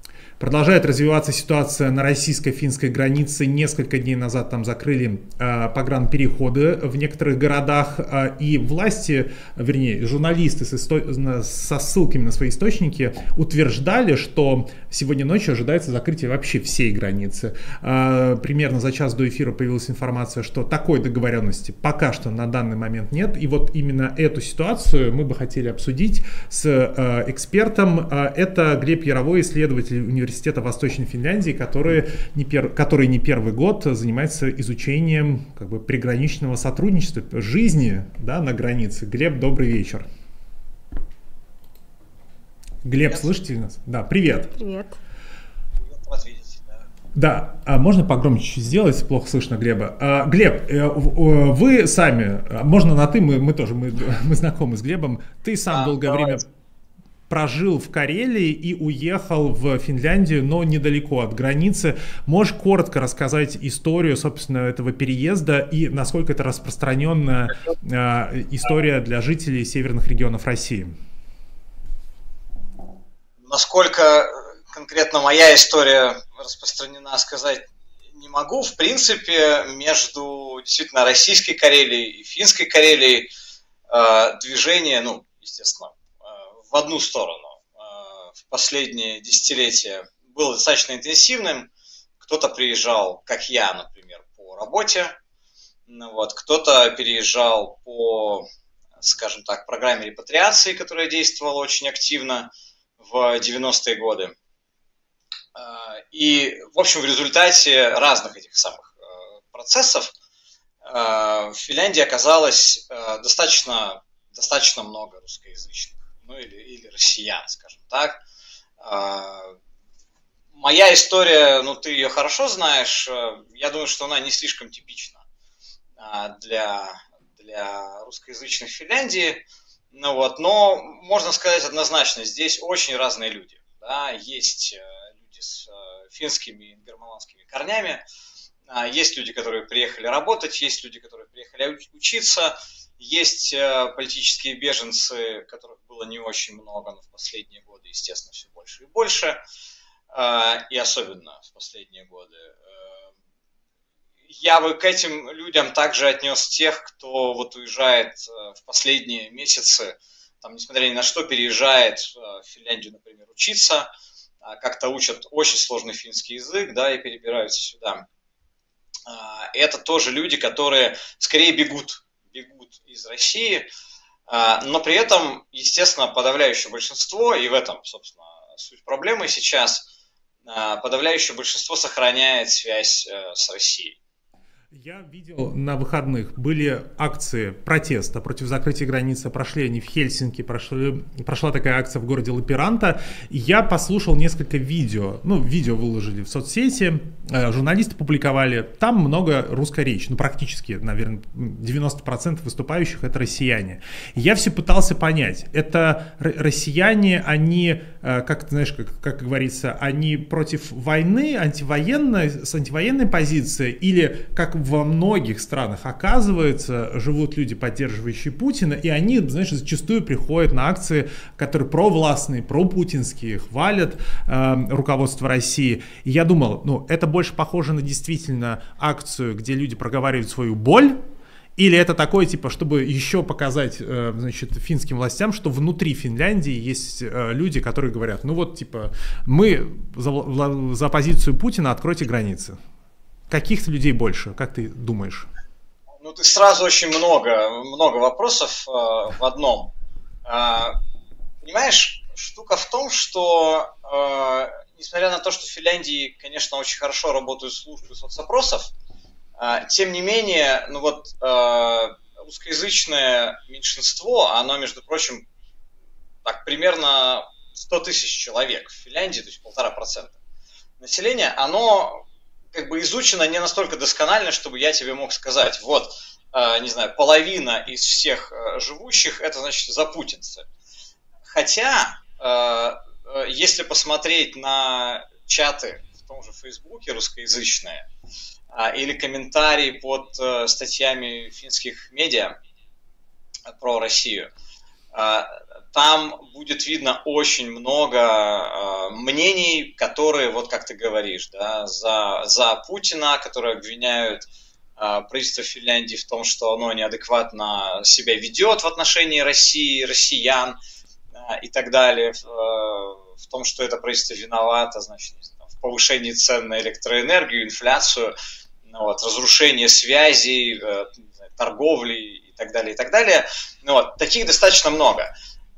Продолжает развиваться ситуация на российско-финской границе. Несколько дней назад там закрыли э, погранпереходы в некоторых городах, и власти, вернее, журналисты с исто... со ссылками на свои источники утверждали, что сегодня ночью ожидается закрытие вообще всей границы. Примерно за час до эфира появилась информация, что такой договоренности пока что на данный момент нет, и вот именно эту ситуацию мы бы хотели обсудить с экспертом. Это Глеб Яровой, исследователь Университета Восточной Финляндии, который не, пер... который не первый год занимается изучением как бы приграничного сотрудничества, жизни, да, на границе. Глеб, добрый вечер. Глеб, привет. Слышите нас? Да, привет. Привет. Вас видите, да. Да, а можно погромче сделать? Плохо слышно Глеба. А, Глеб, вы сами, можно на ты, мы, мы тоже, мы, мы знакомы с Глебом, ты сам а, долгое давайте. время прожил в Карелии и уехал в Финляндию, но недалеко от границы. Можешь коротко рассказать историю, собственно, этого переезда и насколько это распространенная э, история для жителей северных регионов России? Насколько конкретно моя история распространена, сказать не могу. В принципе, между действительно российской Карелией и финской Карелией э, движение, ну, естественно, в одну сторону в последние десятилетия было достаточно интенсивным. Кто-то приезжал, как я, например, по работе, вот, кто-то переезжал по, скажем так, программе репатриации, которая действовала очень активно в девяностые годы. И, в общем, в результате разных этих самых процессов в Финляндии оказалось достаточно, достаточно много русскоязычных. Ну или, или россиян, скажем так. Моя история, ну ты ее хорошо знаешь, я думаю, что она не слишком типична для, для русскоязычных Финляндии, ну вот, но можно сказать однозначно, здесь очень разные люди. Да? Есть люди с финскими и германскими корнями, есть люди, которые приехали работать, есть люди, которые приехали учиться, есть политические беженцы, которых было не очень много, но в последние годы, естественно, все больше и больше, и особенно в последние годы. Я бы к этим людям также отнес тех, кто вот уезжает в последние месяцы, там, несмотря ни на что, переезжает в Финляндию, например, учиться, как-то учат очень сложный финский язык, да, и перебираются сюда. Это тоже люди, которые скорее бегут, бегут из России, но при этом, естественно, подавляющее большинство, и в этом, собственно, суть проблемы сейчас, подавляющее большинство сохраняет связь с Россией. Я видел на выходных, были акции протеста против закрытия границы, прошли они в Хельсинки, прошли, прошла такая акция в городе Лаппиранта. Я послушал несколько видео, ну, видео выложили в соцсети, э, журналисты публиковали, там много русской речи, ну, практически, наверное, девяносто процентов выступающих это россияне. Я все пытался понять, это россияне, они, э, как ты знаешь, как, как говорится, они против войны, антивоенной, с антивоенной позиции, или как во многих странах, оказывается, живут люди, поддерживающие Путина, и они, знаешь, зачастую приходят на акции, которые провластные, пропутинские, хвалят э, руководство России. И я думал, ну, это больше похоже на действительно акцию, где люди проговаривают свою боль, или это такое, типа, чтобы еще показать, э, значит, финским властям, что внутри Финляндии есть э, люди, которые говорят, ну вот, типа, мы за, за позицию Путина, откройте границы. Каких людей больше, как ты думаешь? Ну, ты сразу очень много, много вопросов э, в одном. Э, понимаешь, штука в том, что, э, несмотря на то, что в Финляндии, конечно, очень хорошо работают службы соцопросов, э, тем не менее, ну вот, э, русскоязычное меньшинство, оно, между прочим, так, примерно сто тысяч человек в Финляндии, то есть полтора процента населения, оно как бы изучено не настолько досконально, чтобы я тебе мог сказать, вот, э, не знаю, половина из всех э, живущих, это значит запутинцы. Хотя, э, э, если посмотреть на чаты в том же Фейсбуке русскоязычные, э, или комментарии под э, статьями финских медиа про Россию, э, там будет видно очень много э, мнений, которые, вот как ты говоришь, да, за, за Путина, которые обвиняют правительство Финляндии в том, что оно неадекватно себя ведет в отношении России, россиян и так далее, в том, что это правительство виновато, значит, в повышении цен на электроэнергию, инфляцию, ну, вот, разрушение связей, торговли и так далее, и так далее. Ну, вот, таких достаточно много.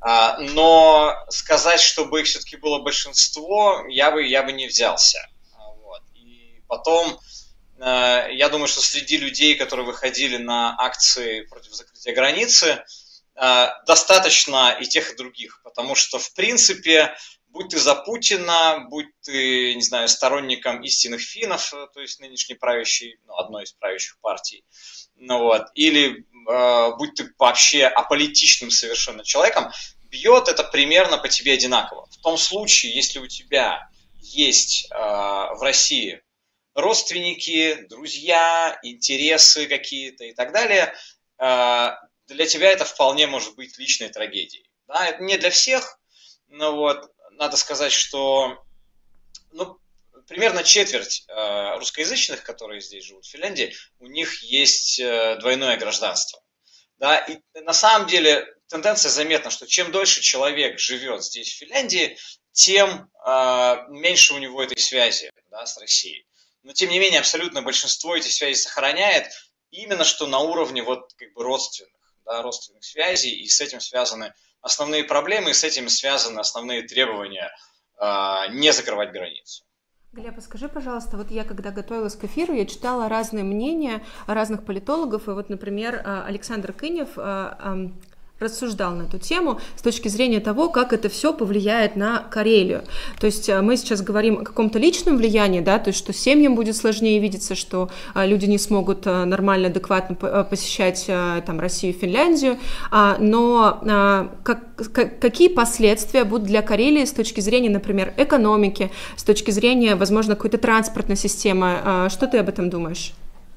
Но сказать, чтобы их все-таки было большинство, я бы, я бы не взялся. Вот. И потом, я думаю, что среди людей, которые выходили на акции против закрытия границы, достаточно и тех, и других. Потому что, в принципе, будь ты за Путина, будь ты, не знаю, сторонником истинных финнов, то есть нынешней правящей, ну, одной из правящих партий, ну, вот, или э, будь ты вообще аполитичным совершенно человеком, бьет это примерно по тебе одинаково. В том случае, если у тебя есть э, в России родственники, друзья, интересы какие-то и так далее, э, для тебя это вполне может быть личной трагедией. Да? Это не для всех, но вот надо сказать, что ну, примерно четверть э, русскоязычных, которые здесь живут в Финляндии, у них есть э, двойное гражданство. Да? И на самом деле тенденция заметна, что чем дольше человек живет здесь, в Финляндии, тем э, меньше у него этой связи, да, с Россией. Но тем не менее абсолютно большинство эти связи сохраняет именно что на уровне вот, как бы родственных, да, родственных связей, и с этим связаны основные проблемы, и с этим связаны основные требования э, не закрывать границу. Глеб, скажи, пожалуйста, вот я, когда готовилась к эфиру, я читала разные мнения разных политологов, и вот, например, Александр Кынев рассуждал на эту тему с точки зрения того, как это все повлияет на Карелию. То есть мы сейчас говорим о каком-то личном влиянии, да, то есть что семьям будет сложнее видеться, что люди не смогут нормально, адекватно посещать там Россию, Финляндию, но как, какие последствия будут для Карелии с точки зрения, например, экономики, с точки зрения, возможно, какой-то транспортной системы? Что ты об этом думаешь?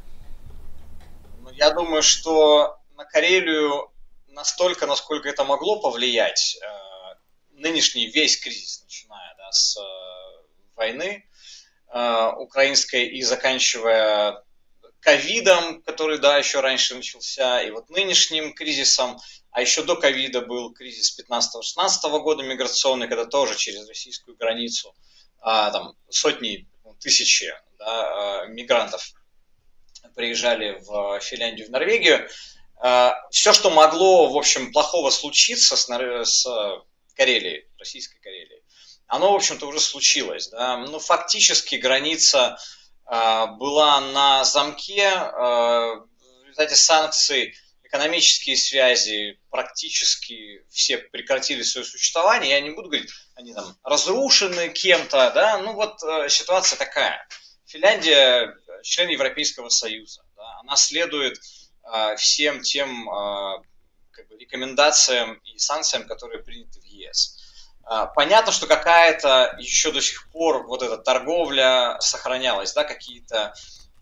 Я думаю, что на Карелию настолько, насколько это могло повлиять, э, нынешний весь кризис, начиная да, с э, войны э, украинской и заканчивая ковидом, который, да, еще раньше начался, и вот нынешним кризисом, а еще до ковида был кризис пятнадцатого-шестнадцатого года миграционный, когда тоже через российскую границу э, там, сотни, тысячи да, э, мигрантов приезжали в Финляндию, в Норвегию. Все, что могло, в общем, плохого случиться с, с Карелией, российской Карелией, оно, в общем-то, уже случилось. Да? Ну, фактически граница э, была на замке. Э, в результате санкций экономические связи практически все прекратили свое существование. Я не буду говорить, они там разрушены кем-то. Да? Ну, вот э, ситуация такая. Финляндия член Европейского Союза. Да? Она следует всем тем как бы, рекомендациям и санкциям, которые приняты в ЕС. Понятно, что какая-то еще до сих пор вот эта торговля сохранялась, да, какие-то,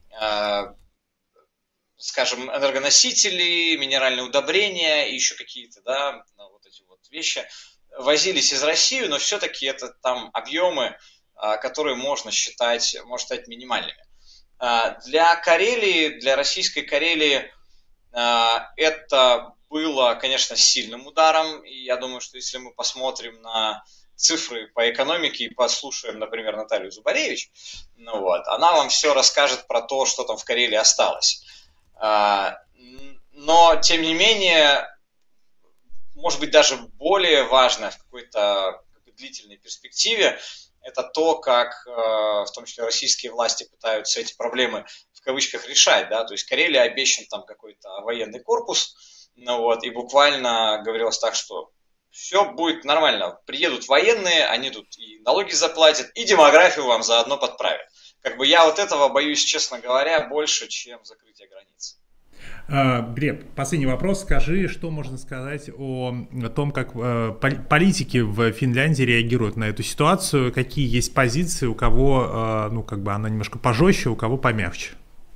скажем, энергоносители, минеральные удобрения и еще какие-то, да, вот эти вот вещи возились из России, но все-таки это там объемы, которые можно считать, можно считать минимальными. Для Карелии, для российской Карелии это было, конечно, сильным ударом, и я думаю, что если мы посмотрим на цифры по экономике и послушаем, например, Наталью Зубаревич, ну вот, она вам все расскажет про то, что там в Карелии осталось. Но, тем не менее, может быть, даже более важно в какой-то длительной перспективе, это то, как, в том числе, российские власти пытаются эти проблемы в кавычках решать, да, то есть Карелии обещан там какой-то военный корпус, ну вот, и буквально говорилось так, что все будет нормально, приедут военные, они тут и налоги заплатят, и демографию вам заодно подправят. Как бы я вот этого боюсь, честно говоря, больше, чем закрытие границ. Глеб, последний вопрос. Скажи, что можно сказать о, о том, как э, политики в Финляндии реагируют на эту ситуацию, какие есть позиции, у кого, э, ну, как бы она немножко пожестче, у кого помягче.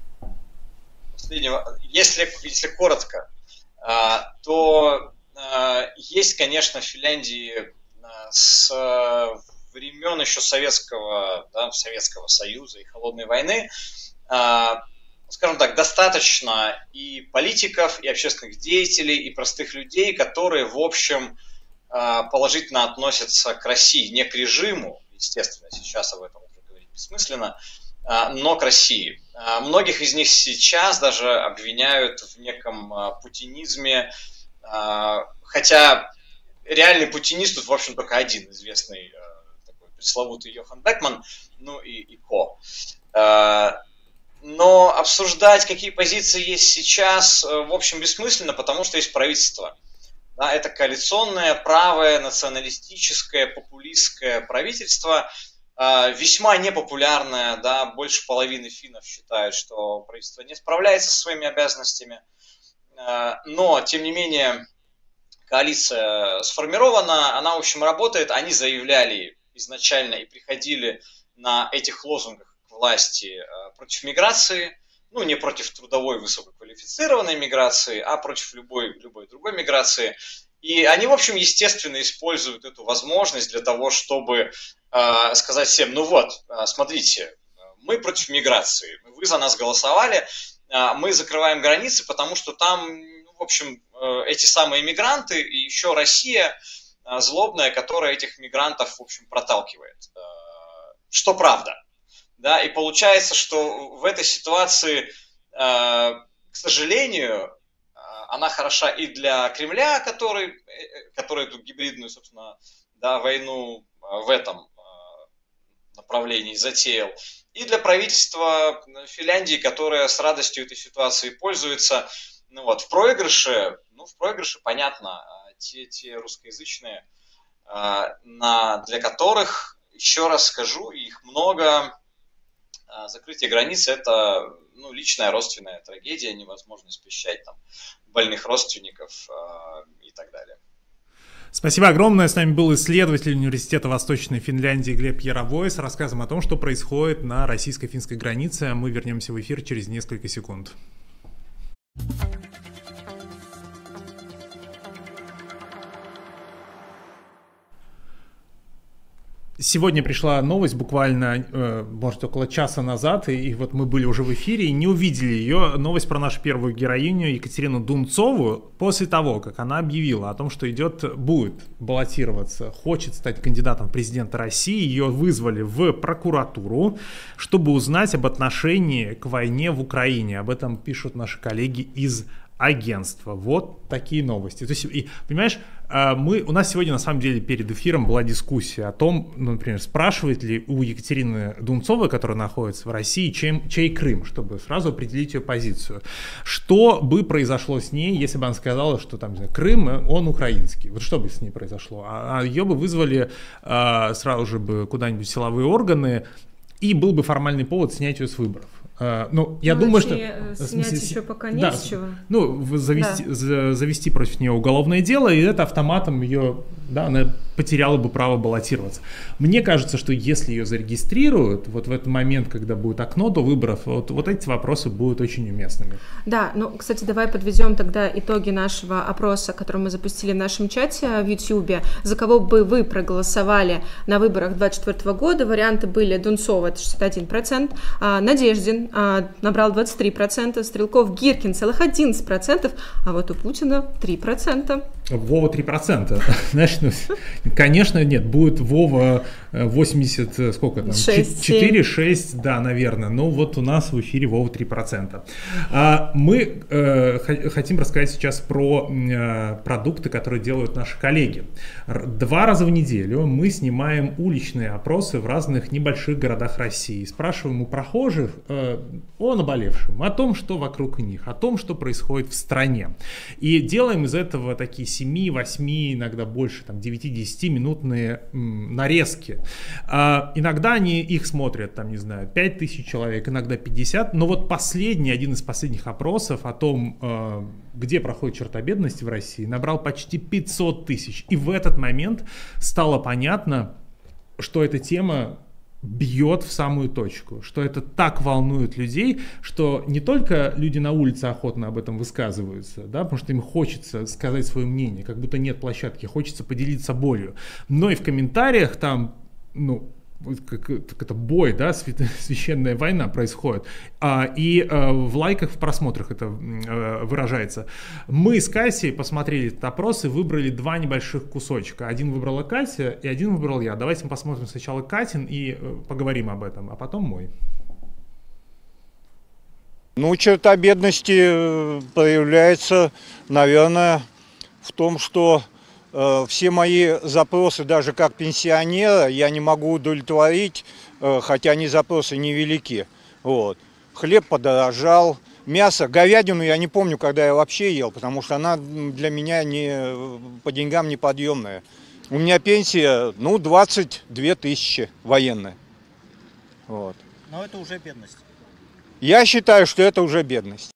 Если, если коротко, э, то э, есть, конечно, в Финляндии э, с э, времен еще Советского, да, Советского Союза и Холодной войны э, скажем так, достаточно и политиков, и общественных деятелей, и простых людей, которые, в общем, положительно относятся к России, не к режиму, естественно, сейчас об этом уже говорить бессмысленно, но к России. Многих из них сейчас даже обвиняют в неком путинизме, хотя реальный путинист тут, в общем, только один известный такой пресловутый Йохан Бекман, ну и, и ко. Но обсуждать, какие позиции есть сейчас, в общем, бессмысленно, потому что есть правительство. Да, это коалиционное, правое, националистическое, популистское правительство, весьма непопулярное, да, больше половины финнов считают, что правительство не справляется со своими обязанностями, но, тем не менее, коалиция сформирована, она, в общем, работает, они заявляли изначально и приходили на этих лозунгах к власти против миграции, ну, не против трудовой высококвалифицированной миграции, а против любой, любой другой миграции. И они, в общем, естественно, используют эту возможность для того, чтобы э, сказать всем, ну вот, смотрите, мы против миграции, вы за нас голосовали, э, мы закрываем границы, потому что там, ну, в общем, э, эти самые мигранты и еще Россия э, злобная, которая этих мигрантов, в общем, проталкивает. Э, что правда. Да, и получается, что в этой ситуации, э, к сожалению, э, она хороша и для Кремля, который, который эту гибридную, собственно, да, войну в этом э, направлении затеял, и для правительства Финляндии, которое с радостью этой ситуации пользуется. Ну, вот, в проигрыше, ну, в проигрыше, понятно, те, те русскоязычные, э, на, для которых, еще раз скажу, их много. Закрытие границ – это, ну, личная родственная трагедия, невозможно спещать там больных родственников э, и так далее. Спасибо огромное. С нами был исследователь Университета Восточной Финляндии Глеб Яровой с рассказом о том, что происходит на российско-финской границе. Мы вернемся в эфир через несколько секунд. Сегодня пришла новость буквально, э, может, около часа назад, и, и вот мы были уже в эфире и не увидели ее. Новость про нашу первую героиню Екатерину Дунцову после того, как она объявила о том, что идет, будет баллотироваться, хочет стать кандидатом в президента России. Ее вызвали в прокуратуру, чтобы узнать об отношении к войне в Украине. Об этом пишут наши коллеги из агентства. Вот такие новости. То есть, и, понимаешь, мы, у нас сегодня на самом деле перед эфиром была дискуссия о том, ну, например, спрашивает ли у Екатерины Дунцовой, которая находится в России, чей, чей Крым, чтобы сразу определить ее позицию. Что бы произошло с ней, если бы она сказала, что там, не знаю, Крым, он украинский. Вот что бы с ней произошло? А, а ее бы вызвали а, сразу же бы куда-нибудь силовые органы, и был бы формальный повод снять ее с выборов. Uh, ну, я ну, думаю, что... Снять смысле, еще пока не да, с чего. Ну, завести, да. завести против нее уголовное дело, и это автоматом ее, да, она потеряла бы право баллотироваться. Мне кажется, что если ее зарегистрируют, вот в этот момент, когда будет окно до выборов, вот, вот эти вопросы будут очень уместными. Да, ну, кстати, давай подведем тогда итоги нашего опроса, который мы запустили в нашем чате в Ютьюбе. За кого бы вы проголосовали на выборах двадцать четвёртого года? Варианты были: Дунцова — это шестьдесят один процент, Надеждин набрал двадцать три процента, Стрелков, Гиркин целых одиннадцать процентов, а вот у Путина три процента. Вова три процента. Знаешь, ну, конечно, нет, будет Вова восемьдесят, сколько там? четыре-шесть, да, наверное. Но вот у нас в эфире Вова три процента. А мы э, хотим рассказать сейчас про э, продукты, которые делают наши коллеги. Два раза в неделю мы снимаем уличные опросы в разных небольших городах России. Спрашиваем у прохожих э, о наболевшем, о том, что вокруг них, о том, что происходит в стране. И делаем из этого такие семь, восемь, иногда больше, там, девять-десять минутные м, нарезки. А, иногда они их смотрят, там, не знаю, пять тысяч человек, иногда пятьдесят. Но вот последний, один из последних опросов о том, э, где проходит черта бедности в России, набрал почти пятьсот тысяч. И в этот момент стало понятно, что эта тема бьет в самую точку, что это так волнует людей, что не только люди на улице охотно об этом высказываются, да, потому что им хочется сказать свое мнение, как будто нет площадки, хочется поделиться болью, но и в комментариях там, ну, как, как это бой, да, священная война происходит. А, и а, в лайках, в просмотрах это а, выражается. Мы с Катей посмотрели этот опрос и выбрали два небольших кусочка. Один выбрала Катя, и один выбрал я. Давайте мы посмотрим сначала Катин и поговорим об этом, а потом мой. Ну, черта бедности проявляется, наверное, в том, что все мои запросы, даже как пенсионера, я не могу удовлетворить, хотя они запросы невелики. Вот. Хлеб подорожал, мясо, говядину я не помню, когда я вообще ел, потому что она для меня не, по деньгам неподъемная. У меня пенсия, ну, двадцать две тысячи военная. Вот. Но это уже бедность. Я считаю, что это уже бедность.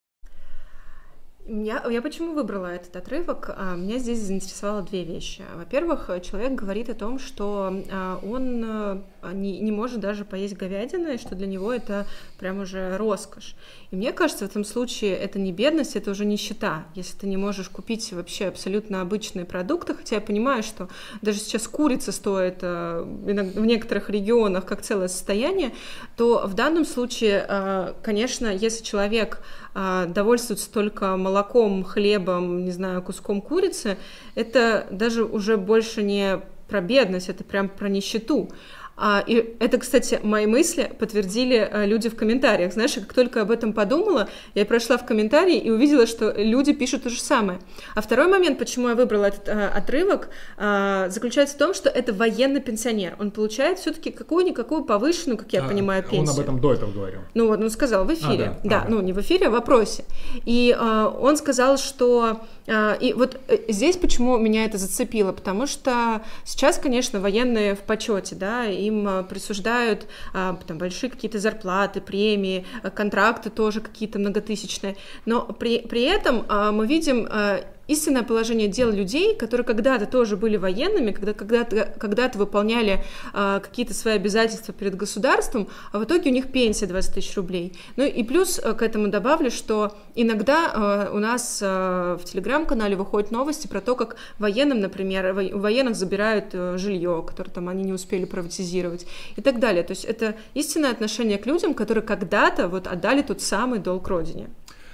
Я, я почему выбрала этот отрывок? А, меня здесь заинтересовало две вещи. Во-первых, человек говорит о том, что а, он а, не, не может даже поесть говядины, и что для него это прям уже роскошь. И мне кажется, в этом случае это не бедность, это уже нищета. Если ты не можешь купить вообще абсолютно обычные продукты, хотя я понимаю, что даже сейчас курица стоит а, в некоторых регионах как целое состояние, то в данном случае, а, конечно, если человек а, довольствуется только молоком, молоком, хлебом, не знаю, куском курицы, это даже уже больше не про бедность, это прям про нищету. А, и это, кстати, мои мысли подтвердили а, люди в комментариях. Знаешь, как только об этом подумала, я прошла в комментарии и увидела, что люди пишут то же самое. А второй момент, почему я выбрала этот а, отрывок, а, заключается в том, что это военный пенсионер. Он получает все-таки какую-никакую повышенную, как я а, понимаю, пенсию. Он об этом до этого говорил. Ну вот, он сказал в эфире. А, да, да, ага. ну не в эфире, а в вопросе. И а, он сказал, что... А, и вот здесь почему меня это зацепило, потому что сейчас, конечно, военные в почете, да, и им присуждают а, там, большие какие-то зарплаты, премии, контракты тоже какие-то многотысячные, но при, при этом а, мы видим а, истинное положение дел людей, которые когда-то тоже были военными, когда, когда-то, когда-то выполняли а, какие-то свои обязательства перед государством, а в итоге у них пенсия двадцать тысяч рублей. Ну и плюс а, к этому добавлю, что иногда а, у нас а, в телеграм-канале выходят новости про то, как военным, например, во, у военных забирают а, жилье, которое там они не успели приватизировать и так далее. То есть это истинное отношение к людям, которые когда-то вот отдали тот самый долг родине.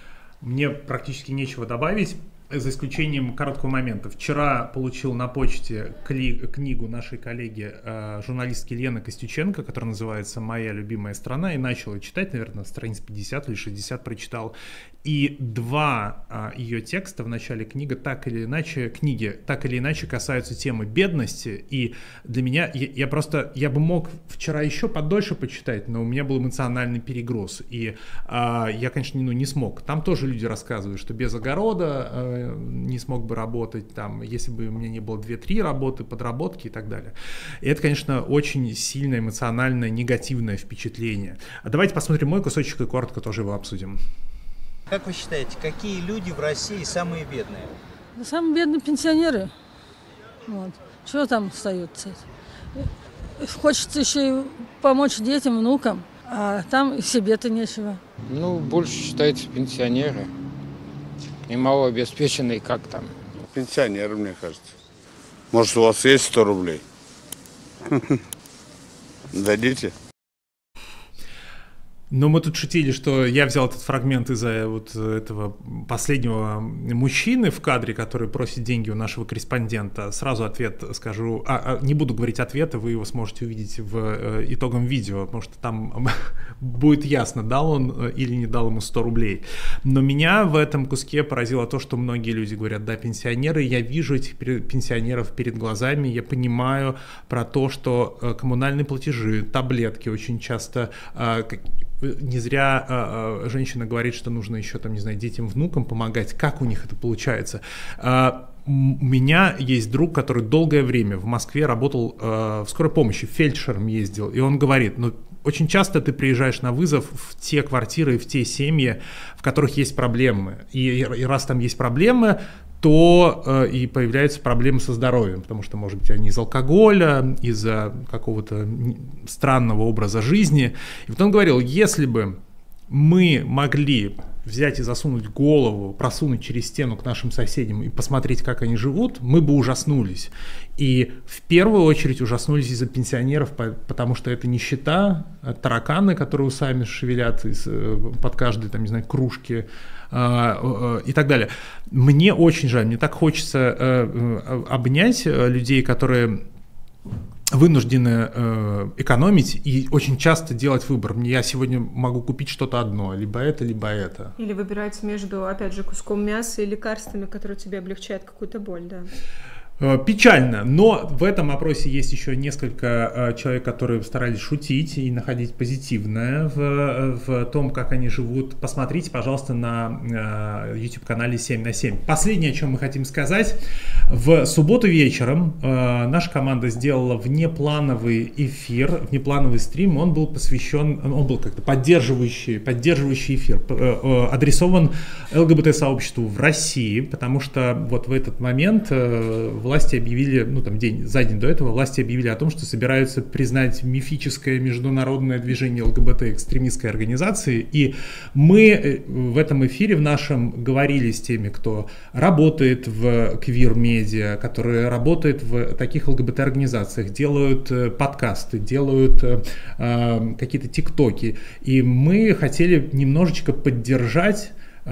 Мне практически нечего добавить, за исключением короткого момента. Вчера получил на почте кли- книгу нашей коллеги, э, журналистки Лены Костюченко, которая называется «Моя любимая страна», и начал читать, наверное, страниц пятьдесят или шестьдесят прочитал. И два э, ее текста в начале книги так или иначе, книги так или иначе касаются темы бедности. И для меня, я, я просто, я бы мог вчера еще подольше почитать, но у меня был эмоциональный перегруз. И э, я, конечно, ну, не смог. Там тоже люди рассказывают, что без огорода э, не смог бы работать, там, если бы у меня не было две-три работы, подработки и так далее. И это, конечно, очень сильное эмоциональное, негативное впечатление. А давайте посмотрим мой кусочек и коротко тоже его обсудим. Как вы считаете, какие люди в России самые бедные? Да самые бедные пенсионеры. Вот. Чего там остается? Хочется еще и помочь детям, внукам, а там себе-то нечего. Ну, больше считается пенсионеры. И малообеспеченные, как там? Пенсионеры, мне кажется. Может, у вас есть сто рублей? Дадите? Но мы тут шутили, что я взял этот фрагмент из-за вот этого последнего мужчины в кадре, который просит деньги у нашего корреспондента. Сразу ответ скажу, а, а, не буду говорить ответа, вы его сможете увидеть в э, итоговом видео, потому что там будет ясно, дал он или не дал ему сто рублей. Но меня в этом куске поразило то, что многие люди говорят, да, пенсионеры, я вижу этих пенсионеров перед глазами, я понимаю про то, что э, коммунальные платежи, таблетки очень часто... Э, Не зря э, женщина говорит, что нужно еще, там, не знаю, детям, внукам помогать. Как у них это получается? Э, у меня есть друг, который долгое время в Москве работал э, в скорой помощи, фельдшером ездил, и он говорит, ну, очень часто ты приезжаешь на вызов в те квартиры, в те семьи, в которых есть проблемы. И, и раз там есть проблемы, то э, и появляются проблемы со здоровьем, потому что, может быть, они из алкоголя, из-за какого-то странного образа жизни. И вот он говорил, если бы мы могли взять и засунуть голову, просунуть через стену к нашим соседям и посмотреть, как они живут, мы бы ужаснулись. И в первую очередь ужаснулись из-за пенсионеров, потому что это нищета, тараканы, которые усами шевелят из, под каждой, там, не знаю, кружки и так далее. Мне очень жаль, мне так хочется обнять людей, которые вынуждены э, экономить и очень часто делать выбор. Я сегодня могу купить что-то одно, либо это, либо это. Или выбирать между, опять же, куском мяса и лекарствами, которые тебе облегчают какую-то боль, да. Печально, но в этом опросе есть еще несколько человек, которые старались шутить и находить позитивное в, в том, как они живут. Посмотрите, пожалуйста, на YouTube-канале семь на семь. Последнее, о чем мы хотим сказать. В субботу вечером наша команда сделала внеплановый эфир, внеплановый стрим. Он был посвящен, он был как-то поддерживающий, поддерживающий эфир, адресован ЛГБТ-сообществу в России, потому что вот в этот момент власти объявили, ну там день, за день до этого, власти объявили о том, что собираются признать мифическое международное движение ЛГБТ экстремистской организации. И мы в этом эфире в нашем говорили с теми, кто работает в квир-медиа, которые работают в таких ЛГБТ-организациях, делают подкасты, делают э, какие-то тиктоки. И мы хотели немножечко поддержать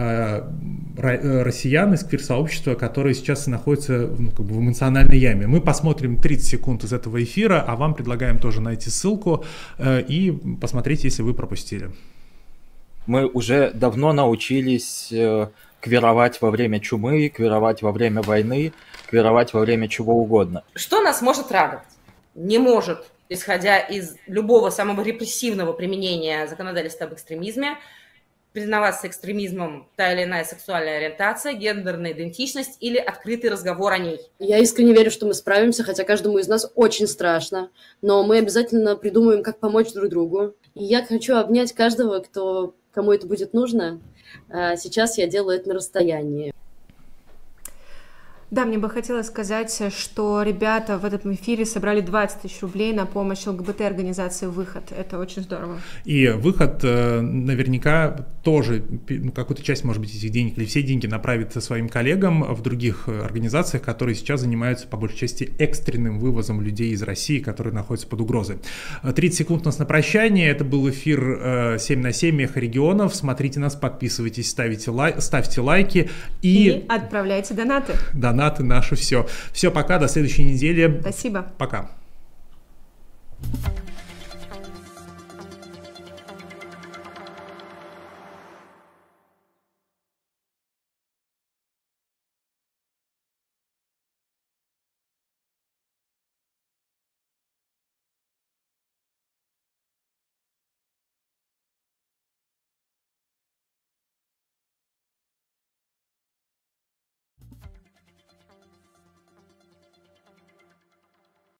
россиян из квир-сообщества, которые сейчас находятся, ну, как бы в эмоциональной яме. Мы посмотрим тридцать секунд из этого эфира, а вам предлагаем тоже найти ссылку э, и посмотреть, если вы пропустили. Мы уже давно научились э, квировать во время чумы, квировать во время войны, квировать во время чего угодно. Что нас может радовать? Не может, исходя из любого самого репрессивного применения законодательства об экстремизме, признаваться экстремизмом та или иная сексуальная ориентация, гендерная идентичность или открытый разговор о ней. Я искренне верю, что мы справимся, хотя каждому из нас очень страшно, но мы обязательно придумаем, как помочь друг другу. И я хочу обнять каждого, кто, кому это будет нужно. Сейчас я делаю это на расстоянии. Да, мне бы хотелось сказать, что ребята в этом эфире собрали двадцать тысяч рублей на помощь ЛГБТ-организации «Выход». Это очень здорово. И «Выход» наверняка тоже, ну, какую-то часть, может быть, этих денег или все деньги направит своим коллегам в других организациях, которые сейчас занимаются, по большей части, экстренным вывозом людей из России, которые находятся под угрозой. тридцать секунд у нас на прощание. Это был эфир семь на семь «Эхо регионов». Смотрите нас, подписывайтесь, ставите лай... ставьте лайки и... и отправляйте донаты. Донаты. Донаты наши, все. Все, пока, до следующей недели. Спасибо. Пока.